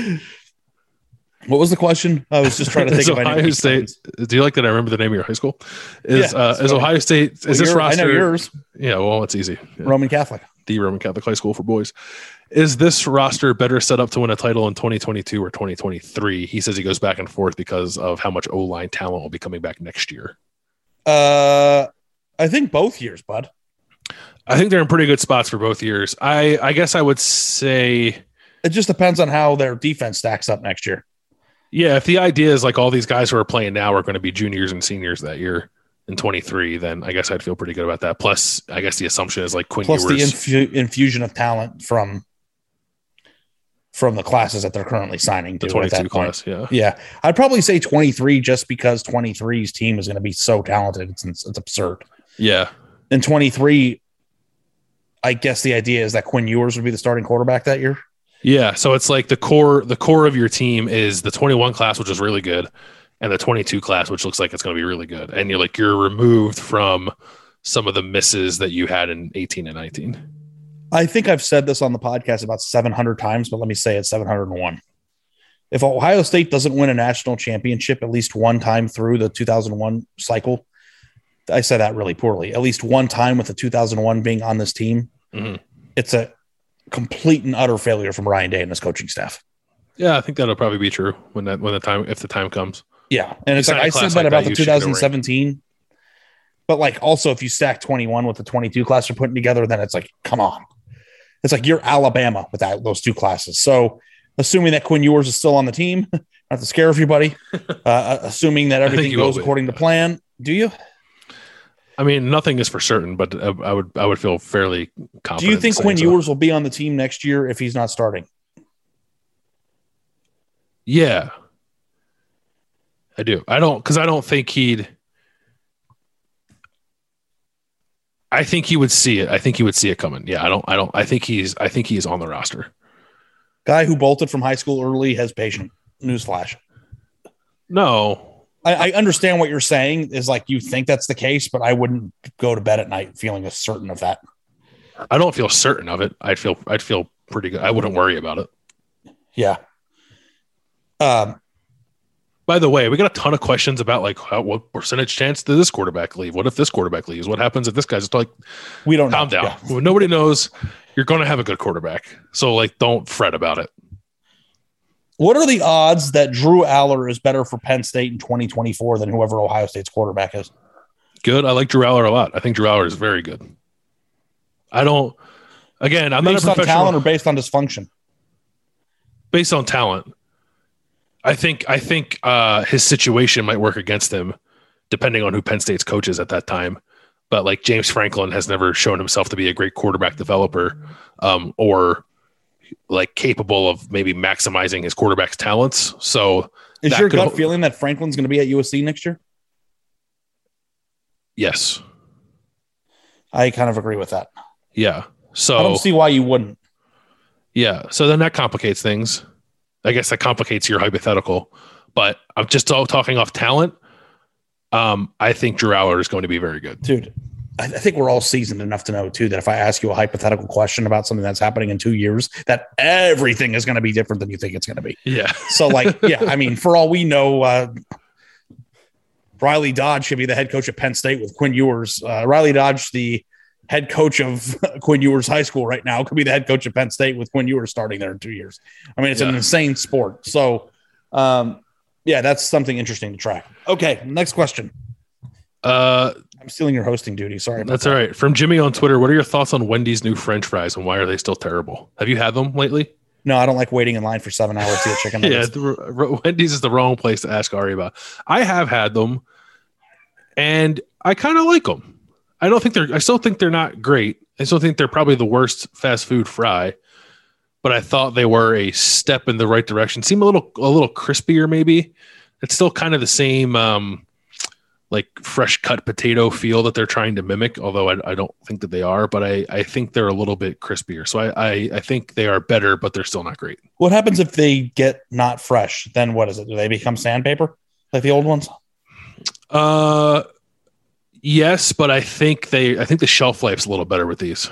what was the question? I was just trying to think Is of any Ohio State. Do you like that? I remember the name of your high school. Is Yeah, uh, it's is funny. Ohio State? Is Well, this you're- roster? I know yours. Yeah, well, it's easy. Yeah. Roman Catholic. The Roman Catholic High School for boys. Is this roster better set up to win a title in twenty twenty-two or twenty twenty-three? He says he goes back and forth because of how much O-line talent will be coming back next year. Uh, I think both years, bud. I think they're in pretty good spots for both years. I, I guess I would say, It just depends on how their defense stacks up next year. yeah, if the idea is like all these guys who are playing now are going to be juniors and seniors that year in twenty-three, then I guess I'd feel pretty good about that. Plus, I guess the assumption is like Quinn Plus the Ewers. infu- infusion of talent from from the classes that they're currently signing the to at that twenty-two point. class, yeah. Yeah, I'd probably say twenty-three just because twenty-three's team is going to be so talented. It's, it's absurd. Yeah. In twenty-three, I guess the idea is that Quinn Ewers would be the starting quarterback that year. Yeah, so it's like the core the core of your team is the twenty-one class, which is really good, and the twenty-two class, which looks like it's going to be really good. And you're like you're removed from some of the misses that you had in eighteen and nineteen. I think I've said this on the podcast about seven hundred times, but let me say it's seven hundred one. If Ohio State doesn't win a national championship at least one time through the two thousand one cycle, I said that really poorly, at least one time with the two thousand one being on this team, Mhm. it's a complete and utter failure from Ryan Day and his coaching staff. Yeah, I think that'll probably be true when that when the time if the time comes. Yeah. And it's You like sign a I said class that like about that, the you should go two thousand seventeen. But like also if you stack twenty-one with the twenty-two class you're putting together, then it's like, come on. It's like you're Alabama with that, those two classes. So assuming that Quinn Ewers is still on the team, not to scare everybody, uh, assuming that everything you will goes be. according to plan. Do you? I mean, nothing is for certain, but I, I would I would feel fairly confident. Do you think in Quinn saying so. Ewers will be on the team next year if he's not starting? Yeah, I do. I don't because I don't think he'd. I think he would see it. I think he would see it coming. Yeah, I don't. I don't. I think he's. I think he's on the roster. Guy who bolted from high school early has patient. Newsflash. No, I, I understand what you're saying is like you think that's the case, but I wouldn't go to bed at night feeling certain of that. I don't feel certain of it. I'd feel. I'd feel pretty good. I wouldn't worry about it. Yeah. Um, By the way, we got a ton of questions about like how, what percentage chance did this quarterback leave? What if this quarterback leaves? What happens if this guy's like? we don't Calm know. down. Yeah. Nobody knows. You're going to have a good quarterback, so like don't fret about it. What are the odds that Drew Aller is better for Penn State in twenty twenty-four than whoever Ohio State's quarterback is? Good. I like Drew Aller a lot. I think Drew Aller is very good. I don't. Again, I'm Based not a on professional. talent or based on dysfunction? Based on talent, I think. I think uh, his situation might work against him, depending on who Penn State's coach is at that time. But like James Franklin has never shown himself to be a great quarterback developer, um, or like capable of maybe maximizing his quarterback's talents. So Is that your could- gut feeling that Franklin's going to be at U S C next year? yes, I kind of agree with that. yeah. So I don't see why you wouldn't. yeah. So then that complicates things. I guess that complicates your hypothetical. But I'm just all talking off talent. Um, I think Drew Aller is going to be very good. Dude, I, I think we're all seasoned enough to know, too, that if I ask you a hypothetical question about something that's happening in two years, that everything is going to be different than you think it's going to be. Yeah. So, like, yeah, I mean, for all we know, uh, Riley Dodge should be the head coach at Penn State with Quinn Ewers. Uh, Riley Dodge, the head coach of Quinn Ewers High School right now, could be the head coach at Penn State with Quinn Ewers starting there in two years. I mean, it's Yeah. an insane sport. So, um, yeah, that's something interesting to track. Okay, next question. Uh, I'm stealing your hosting duty. Sorry about that's that. all right. From Jimmy on Twitter, what are your thoughts on Wendy's new French fries and why are they still terrible? Have you had them lately? No, I don't like waiting in line for seven hours to get chicken Yeah, nuggets. the, Wendy's is the wrong place to ask Ari about. I have had them, and I kind of like them. I don't think they're. I still think they're not great. I still think they're probably the worst fast food fry, but I thought they were a step in the right direction. Seem a little a little crispier, maybe. It's still kind of the same, um, like fresh cut potato feel that they're trying to mimic. Although I, I don't think that they are, but I, I think they're a little bit crispier. So I, I I think they are better, but they're still not great. What happens if they get not fresh? Then what is it? Do they become sandpaper like the old ones? Uh, yes, but I think they I think the shelf life's a little better with these.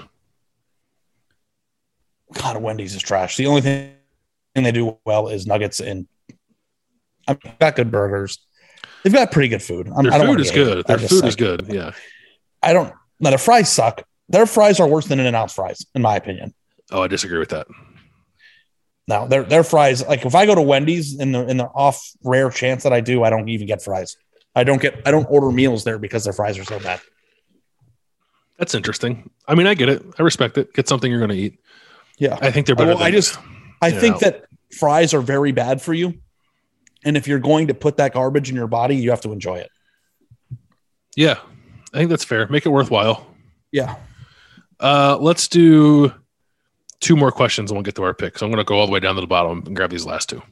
God, Wendy's is trash. The only thing they do well is nuggets and I've got good burgers. They've got pretty good food. I'm, Their I don't food wanna is get it. good. I Their just food say- is good. Yeah. I don't. Now their fries suck. Their fries are worse than In-N-Out fries, in my opinion. Oh, I disagree with that. Now their their fries, like if I go to Wendy's in the in the off rare chance that I do, I don't even get fries. I don't get. I don't order meals there because their fries are so bad. That's interesting. I mean, I get it. I respect it. Get something you're going to eat. Yeah, I think they're better. Well, than I just I In-N-Out. think that fries are very bad for you, and if you're going to put that garbage in your body, you have to enjoy it. Yeah, I think that's fair. Make it worthwhile. Yeah. Uh, let's do two more questions and we'll get to our pick. So I'm going to go all the way down to the bottom and grab these last two.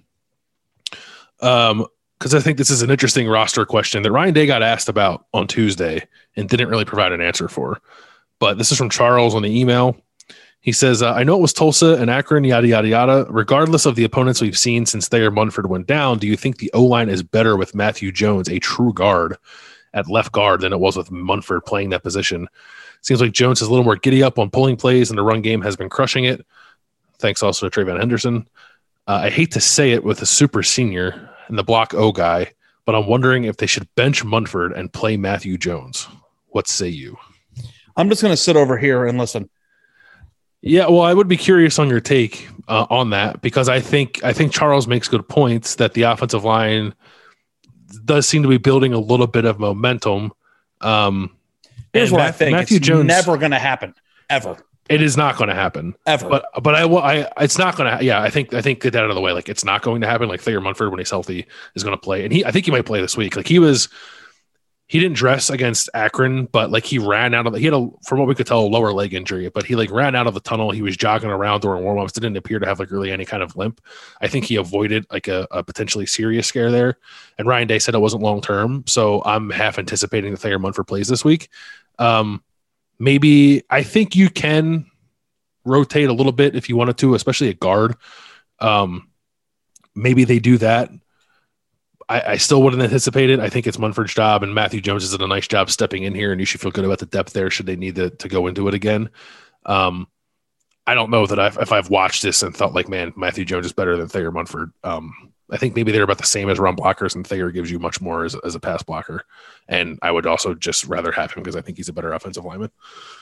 Um, because I think this is an interesting roster question that Ryan Day got asked about on Tuesday and didn't really provide an answer for. But this is from Charles on the email. He says, uh, I know it was Tulsa and Akron, yada, yada, yada. Regardless of the opponents we've seen since Thayer Munford went down, do you think the O-line is better with Matthew Jones, a true guard, at left guard than it was with Munford playing that position? Seems like Jones is a little more giddy up on pulling plays and the run game has been crushing it. Thanks also to Trayvon Henderson. Uh, I hate to say it with a super senior and the block O guy, but I'm wondering if they should bench Munford and play Matthew Jones. What say you? I'm just going to sit over here and listen. Yeah, well, I would be curious on your take uh, on that because I think I think Charles makes good points that the offensive line does seem to be building a little bit of momentum. Um, Here's and what Math- I think. Matthew it's Jones never going to happen ever, It is not going to happen ever. but but I will I it's not going to yeah I think I think get that out of the way. Like it's not going to happen. Like Thayer Munford when he's healthy is going to play, and he I think he might play this week. Like he was he didn't dress against Akron, but like he ran out of the, he had a, from what we could tell, a lower leg injury, but he like ran out of the tunnel. He was jogging around during warmups. Didn't appear to have like really any kind of limp. I think he avoided like a, a potentially serious scare there. And Ryan Day said it wasn't long-term. So I'm half anticipating that Thayer Munford plays this week. Um, maybe I think you can rotate a little bit if you wanted to, especially at guard. Um, maybe they do that. I, I still wouldn't anticipate it. I think it's Munford's job, and Matthew Jones has done a nice job stepping in here, and you should feel good about the depth there should they need to, to go into it again. Um, I don't know that I've, if I've watched this and thought like, man, Matthew Jones is better than Thayer Munford. Um, I think maybe they're about the same as run blockers, and Thayer gives you much more as, as a pass blocker. And I would also just rather have him because I think he's a better offensive lineman.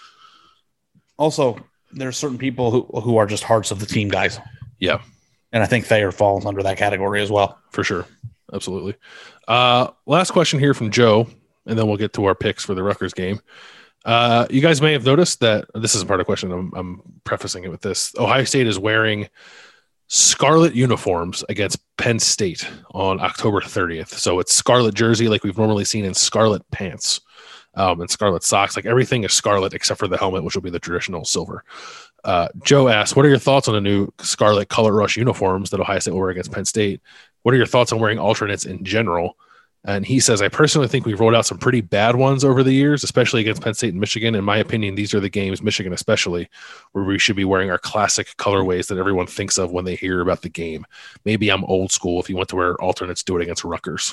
Also, there are certain people who, who are just hearts of the team guys. Yeah, And I think Thayer falls under that category as well. for sure. Absolutely. Uh, last question here from Joe, and then we'll get to our picks for the Rutgers game. Uh, you guys may have noticed that this isn't part of the question. I'm, I'm prefacing it with this. Ohio State is wearing scarlet uniforms against Penn State on October thirtieth. So it's scarlet jersey like we've normally seen in scarlet pants um, and scarlet socks. Like everything is scarlet except for the helmet, which will be the traditional silver. Uh, Joe asked, what are your thoughts on the new scarlet color rush uniforms that Ohio State will wear against Penn State? What are your thoughts on wearing alternates in general? And he says, I personally think we've rolled out some pretty bad ones over the years, especially against Penn State and Michigan. In my opinion, these are the games, Michigan especially, where we should be wearing our classic colorways that everyone thinks of when they hear about the game. Maybe I'm old school. If you want to wear alternates, do it against Rutgers.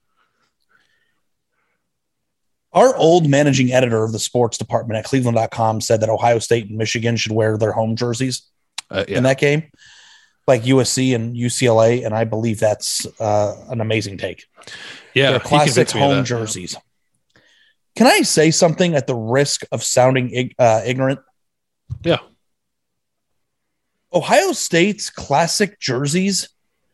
Our old managing editor of the sports department at Cleveland dot com said that Ohio State and Michigan should wear their home jerseys Uh, yeah. in that game, like U S C and U C L A. And I believe that's uh, an amazing take. Yeah, They're he classic convinced me of home that. jerseys. Can I say something at the risk of sounding ig- uh, ignorant? Yeah. Ohio State's classic jerseys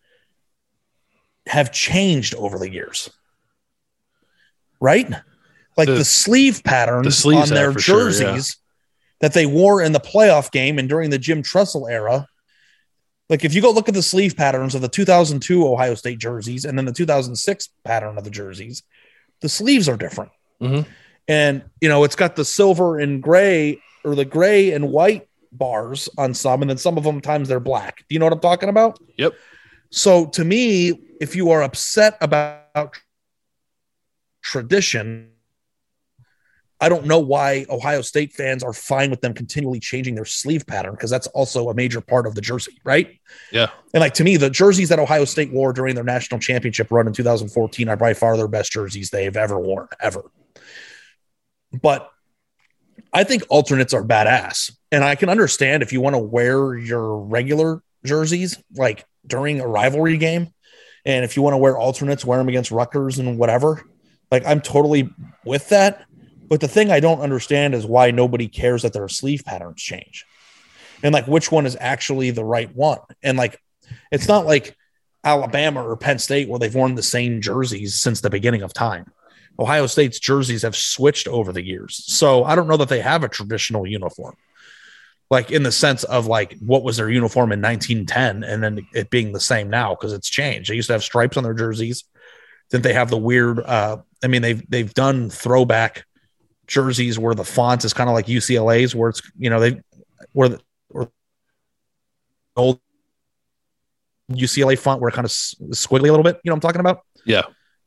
have changed over the years, right? like The- the, sleeve patterns the sleeves on their have for sure, jerseys that they wore in the playoff game and during the Jim Tressel era. Like if you go look at the sleeve patterns of the two thousand two Ohio State jerseys and then the two thousand six pattern of the jerseys, the sleeves are different. Mm-hmm. And, you know, it's got the silver and gray or the gray and white bars on some, and then some of them times they're black. Do you know what I'm talking about? Yep. So to me, if you are upset about tradition, I don't know why Ohio State fans are fine with them continually changing their sleeve pattern, because that's also a major part of the jersey, right? Yeah. And like to me, the jerseys that Ohio State wore during their national championship run in two thousand fourteen are by far their best jerseys they've ever worn, ever. But I think alternates are badass. And I can understand if you want to wear your regular jerseys, like during a rivalry game, and if you want to wear alternates, wear them against Rutgers and whatever. Like I'm totally with that. But the thing I don't understand is why nobody cares that their sleeve patterns change and like which one is actually the right one. And like, it's not like Alabama or Penn State where they've worn the same jerseys since the beginning of time. Ohio State's jerseys have switched over the years. So I don't know that they have a traditional uniform, like in the sense of like, what was their uniform in nineteen ten and then it being the same now because it's changed. They used to have stripes on their jerseys. Then they have the weird, uh, I mean, they've, they've done throwback jerseys where the font is kind of like U C L A's, where it's, you know, they where the or old U C L A font where it kind of squiggly a little bit, you know what I'm talking about? Yeah.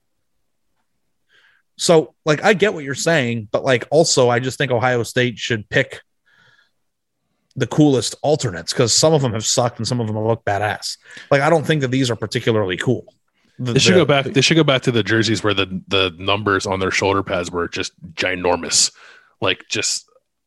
So like I get what you're saying, but like also I just think Ohio State should pick the coolest alternates, because some of them have sucked and some of them have looked badass. Like I don't think that these are particularly cool. The, They should the, go back. They should go back to the jerseys where the the numbers on their shoulder pads were just ginormous, like just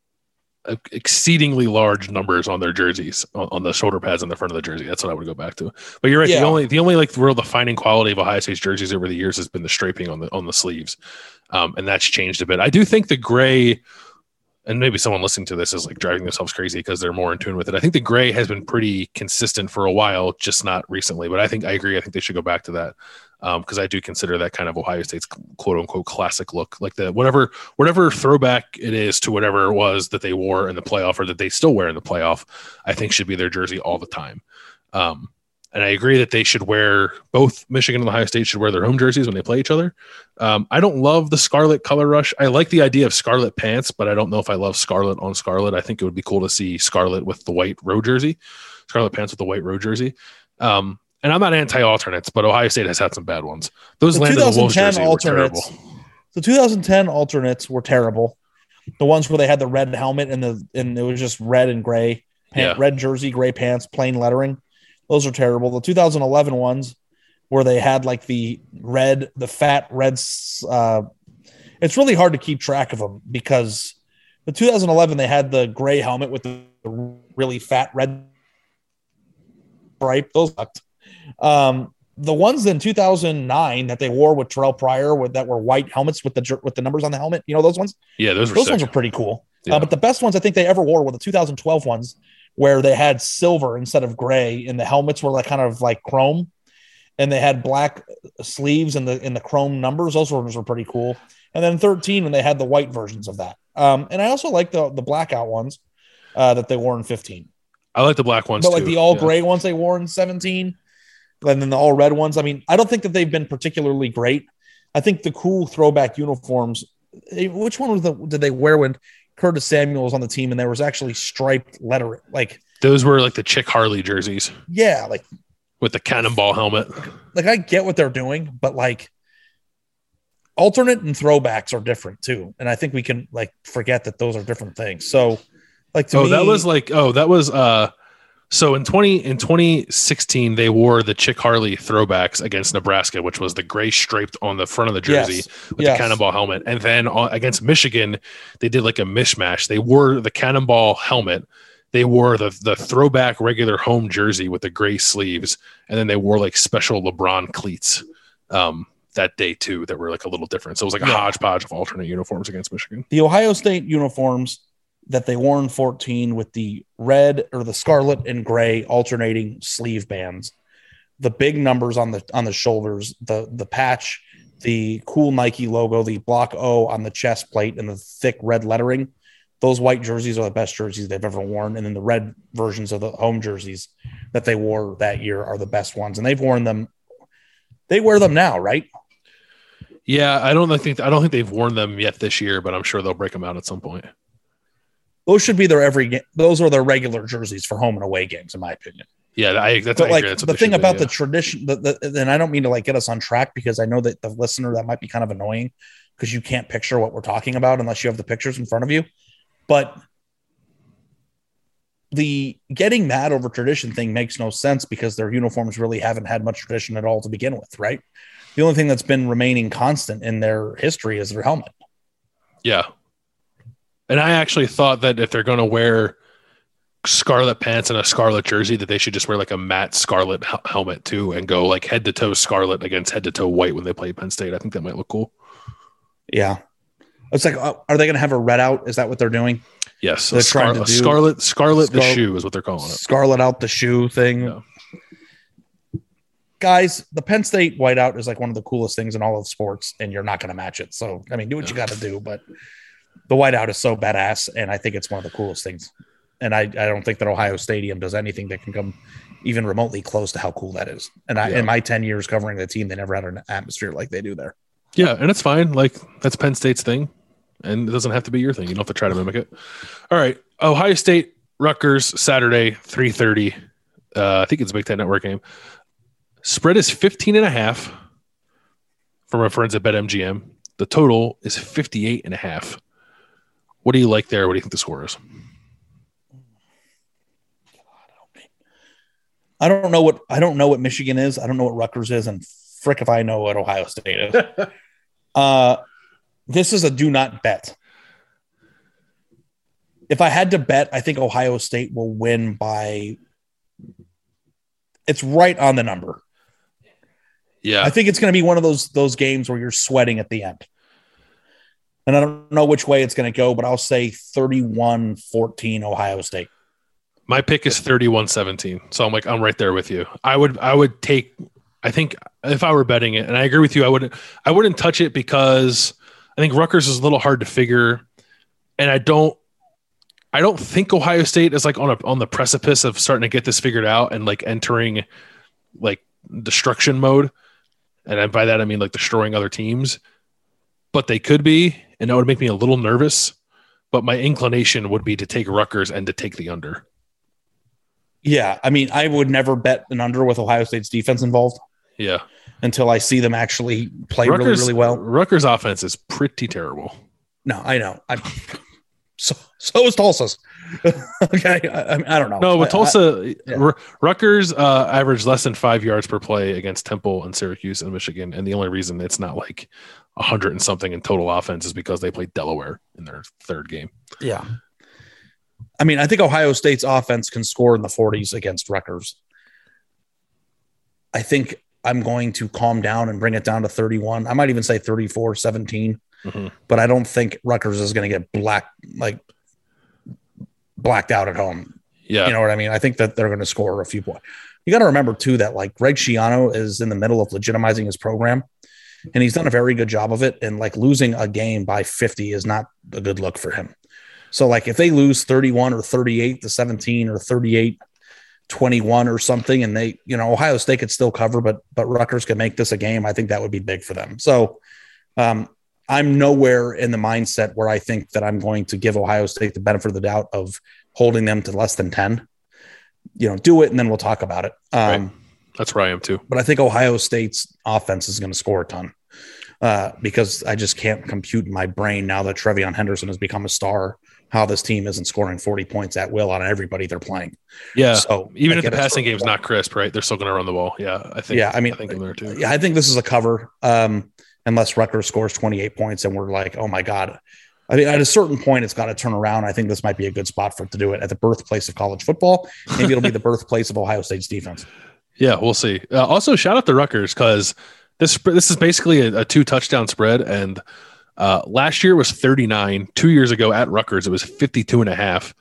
exceedingly large numbers on their jerseys on, on the shoulder pads on the front of the jersey. That's what I would go back to. But you're right. Yeah. The only the only like real defining quality of Ohio State's jerseys over the years has been the striping on the on the sleeves, um, and that's changed a bit. I do think the gray. And maybe someone listening to this is like driving themselves crazy because they're more in tune with it. I think the gray has been pretty consistent for a while, just not recently. But I think I agree. I think they should go back to that because um, I do consider that kind of Ohio State's quote unquote classic look, like the whatever whatever throwback it is to whatever it was that they wore in the playoff or that they still wear in the playoff. I think should be their jersey all the time. Um, and I agree that they should wear both Michigan and Ohio State should wear their home jerseys when they play each other. Um, I don't love the scarlet color rush. I like the idea of scarlet pants, but I don't know if I love scarlet on scarlet. I think it would be cool to see scarlet with the white road jersey, scarlet pants with the white road jersey. Um, and I'm not anti-alternates, but Ohio State has had some bad ones. Those the Land of the Wolves twenty ten jerseys were terrible. alternates. The two thousand ten alternates were terrible. The ones where they had the red helmet and the and it was just red and gray, pant, Yeah. red jersey, gray pants, plain lettering. Those are terrible. The two thousand eleven ones where they had like the red, the fat red. Uh, it's really hard to keep track of them because the two thousand eleven, they had the gray helmet with the really fat red stripe. Those sucked. Um, the ones in two thousand nine that they wore with Terrell Pryor with that were white helmets with the with the numbers on the helmet. You know, those ones, Yeah, those were those sick. ones are pretty cool. Yeah. Uh, but the best ones I think they ever wore were the two thousand twelve ones where they had silver instead of gray and the helmets were like kind of like chrome and they had black sleeves and the, in the chrome numbers. Those ones were pretty cool. And then thirteen, when they had the white versions of that. Um, and I also like the, the blackout ones uh, that they wore in fifteen, I like the black ones but like too. the all Yeah. gray ones they wore in seventeen and then the all red ones. I mean, I don't think that they've been particularly great. I think the cool throwback uniforms, eh, which one was the, did they wear when Curtis Samuel was on the team and there was actually striped lettering? Like, Those were like the Chick Harley jerseys yeah, like, with the cannonball helmet. like I get what they're doing, but like alternate and throwbacks are different too. And I think we can like forget that those are different things. So like, to Oh, me, that was like, oh, that was, uh, so in twenty in twenty sixteen, they wore the Chick Harley throwbacks against Nebraska, which was the gray striped on the front of the jersey Yes. with Yes. the cannonball helmet. And then on, against Michigan, they did like a mishmash. They wore the cannonball helmet. They wore the the throwback regular home jersey with the gray sleeves, and then they wore like special LeBron cleats um, that day too that were like a little different. So it was like a Yeah. hodgepodge of alternate uniforms against Michigan. the Ohio State uniforms that they wore in fourteen with the red or the scarlet and gray alternating sleeve bands, the big numbers on the on the shoulders, the the patch the cool Nike logo, the block O on the chest plate, and the thick red lettering. Those white jerseys are the best jerseys they've ever worn. And then the red versions of the home jerseys that they wore that year are the best ones. And they've worn them. They wear them now, right? Yeah, I don't think I don't think they've worn them yet this year, but I'm sure they'll break them out at some point. Those should be their every game. Those are their regular jerseys for home and away games, in my opinion. Yeah, I, that's, but I like that's the thing about be, the yeah. tradition. The, the, and I don't mean to like get us on track because I know that the listener that might be kind of annoying because you can't picture what we're talking about unless you have the pictures in front of you. But the getting mad over tradition thing makes no sense because their uniforms really haven't had much tradition at all to begin with, right? The only thing that's been remaining constant in their history is their helmet. Yeah. And I actually thought that if they're going to wear scarlet pants and a scarlet jersey, that they should just wear like a matte scarlet hel- helmet too and go like head to toe scarlet against head to toe white when they play Penn State. I think that might look cool. Yeah. It's like, uh, are they going to have a red out? Is that what they're doing? Yes. They're Scar- trying to do scarlet, scarlet, Scar- the shoe is what they're calling it. Scarlet out the shoe thing. Yeah. Guys, the Penn State whiteout is like one of the coolest things in all of sports, and you're not going to match it. So, I mean, do what Yeah. you got to do, but the whiteout is so badass, and I think it's one of the coolest things. And I, I don't think that Ohio Stadium does anything that can come even remotely close to how cool that is. And I, Yeah. in my ten years covering the team, they never had an atmosphere like they do there. Yeah, and it's fine. Like that's Penn State's thing, and it doesn't have to be your thing. You don't have to try to mimic it. All right, Ohio State, Rutgers, Saturday, three thirty. Uh, I think it's a Big Ten Network game. Spread is fifteen and a half from our friends at BetMGM. The total is fifty-eight and a half. What do you like there? What do you think the score is? I don't know what I don't know what Michigan is. I don't know what Rutgers is, and frick if I know what Ohio State is. uh, this is a do not bet. If I had to bet, I think Ohio State will win by. It's right on the number. Yeah, I think it's going to be one of those those games where you're sweating at the end. And I don't know which way it's going to go, but I'll say thirty-one fourteen Ohio State. my pick is thirty-one seventeen. So I'm like, I'm right there with you. I would, I would take, I think if I were betting it, and I agree with you, I wouldn't, I wouldn't touch it because I think Rutgers is a little hard to figure. And I don't, I don't think Ohio State is like on a, on the precipice of starting to get this figured out and like entering like destruction mode. And by that, I mean like destroying other teams, but they could be, and that would make me a little nervous, but my inclination would be to take Rutgers and to take the under. Yeah. I mean, I would never bet an under with Ohio State's defense involved Yeah. until I see them actually play Rutgers, really, really well. Rutgers offense is pretty terrible. No, I know. I, so, so is Tulsa's. Okay. I, I, I don't know. No, but I- Tulsa, I- yeah. R- Rutgers uh, averaged less than five yards per play against Temple and Syracuse and Michigan. And the only reason it's not like a hundred and something in total offense is because they played Delaware in their third game. Yeah. I mean, I think Ohio State's offense can score in the forties against Rutgers. I think I'm going to calm down and bring it down to thirty-one. I might even say thirty-four seventeen, Mm-hmm. but I don't think Rutgers is going to get black, like blacked out at home. Yeah. You know what I mean? I think that they're going to score a few points. You got to remember too, that like Greg Schiano is in the middle of legitimizing his program, and he's done a very good job of it. And like losing a game by fifty is not a good look for him. So like if they lose thirty-one or thirty-eight to seventeen or thirty-eight twenty-one or something, and they, you know, Ohio State could still cover, but, but Rutgers could make this a game, I think that would be big for them. So um, I'm nowhere in the mindset where I think that I'm going to give Ohio State the benefit of the doubt of holding them to less than ten. You know, do it, and then we'll talk about it. Um, Right. That's where I am too. But I think Ohio State's offense is going to score a ton uh, because I just can't compute in my brain now that Trevion Henderson has become a star, how this team isn't scoring forty points at will on everybody they're playing. Yeah. So Even I if the get it passing for- game's not crisp, right? They're still going to run the ball. Yeah. I think, Yeah, I mean, I think I'm there too. Yeah, I think this is a cover um, unless Rutgers scores twenty-eight points and we're like, oh my God. I mean, at a certain point, it's got to turn around. I think this might be a good spot for it to do it at the birthplace of college football. Maybe it'll be the birthplace of Ohio State's defense. Yeah, we'll see. Uh, also, shout out to Rutgers because this this is basically a, a two touchdown spread. And uh, last year was thirty-nine. Two years ago at Rutgers, it was fifty-two and a half.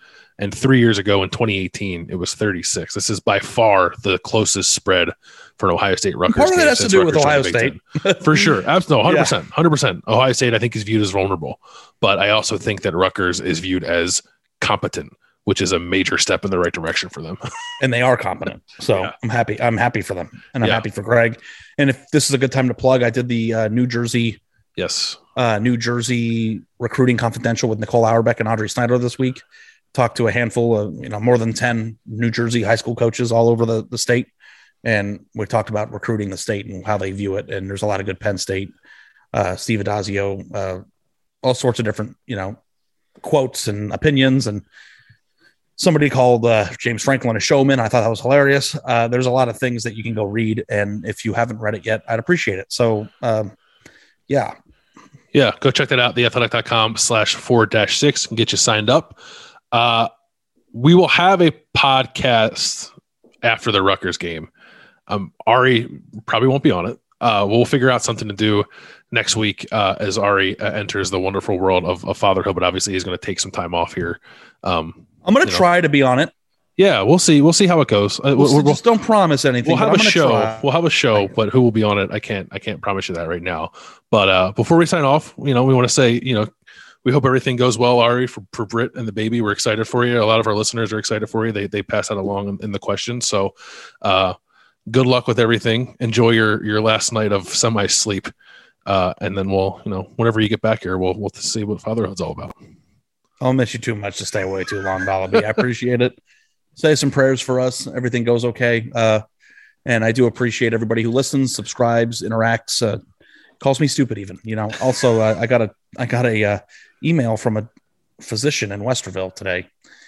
And three years ago in twenty eighteen, it was thirty-six. This is by far the closest spread for an Ohio State Rutgers. Part of game that has to since do with Rutgers Ohio joined the Big State. Ten. For sure. Absolutely. one hundred percent. Yeah. one hundred percent. Ohio State, I think, is viewed as vulnerable. But I also think that Rutgers is viewed as competent, which is a major step in the right direction for them. And they are competent. So Yeah. I'm happy. I'm happy for them. And I'm Yeah. happy for Greg. And if this is a good time to plug, I did the uh, New Jersey, Yes. uh, New Jersey Recruiting Confidential with Nicole Auerbach and Audrey Snyder this week. Talked to a handful of, you know, more than ten New Jersey high school coaches all over the, the state. And we talked about recruiting the state and how they view it. And there's a lot of good Penn State, uh, Steve Adazio, uh, all sorts of different, you know, quotes and opinions. And somebody called uh, James Franklin a showman. I thought that was hilarious. Uh, there's a lot of things that you can go read. And if you haven't read it yet, I'd appreciate it. So, um, yeah. Yeah, go check that out, theathletic.com slash four dash six and get you signed up. Uh, we will have a podcast after the Rutgers game. Um, Ari probably won't be on it. Uh, we'll figure out something to do next week uh, as Ari uh, enters the wonderful world of, of fatherhood, but obviously he's going to take some time off here. Um, I'm going to try know. to be on it. Yeah, we'll see. We'll see how it goes. Uh, we'll, we'll, just don't promise anything. We'll have I'm a show. Try. We'll have a show, but who will be on it? I can't. I can't promise you that right now. But uh, before we sign off, you know, we want to say, you know, we hope everything goes well, Ari, for, for Britt and the baby. We're excited for you. A lot of our listeners are excited for you. They they pass that along in, in the questions. So, uh, good luck with everything. Enjoy your your last night of semi sleep, uh, and then we'll, you know, whenever you get back here, we'll we'll see what fatherhood's all about. I'll miss you too much to stay away too long, Ballaby. I appreciate it. Say some prayers for us. Everything goes okay. Uh, and I do appreciate everybody who listens, subscribes, interacts, uh, calls me stupid even, you know. Also, uh, I got a, I got a uh, email from a physician in Westerville today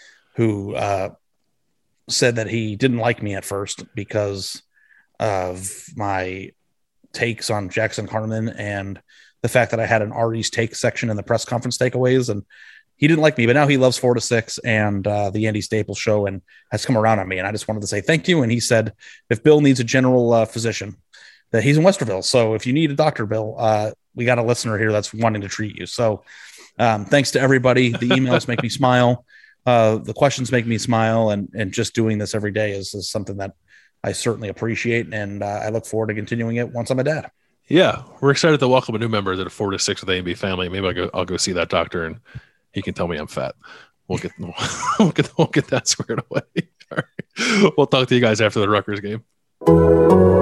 who uh, said that he didn't like me at first because of my takes on Jackson Carman and the fact that I had an Ari's take section in the press conference takeaways, and he didn't like me, but now he loves four to six and uh, the Andy Staples show and has come around on me. And I just wanted to say thank you. And he said, if Bill needs a general uh, physician, that he's in Westerville. So if you need a doctor, Bill, uh, we got a listener here that's wanting to treat you. So um, thanks to everybody. The emails make me smile. Uh, the questions make me smile. And, and just doing this every day is, is something that I certainly appreciate. And uh, I look forward to continuing it once I'm a dad. Yeah. We're excited to welcome a new member to the four to six of the A and B family. Maybe I'll go, I'll go see that doctor and he can tell me I'm fat. We'll get, we'll get, we'll get that squared away. All right. We'll talk to you guys after the Rutgers game.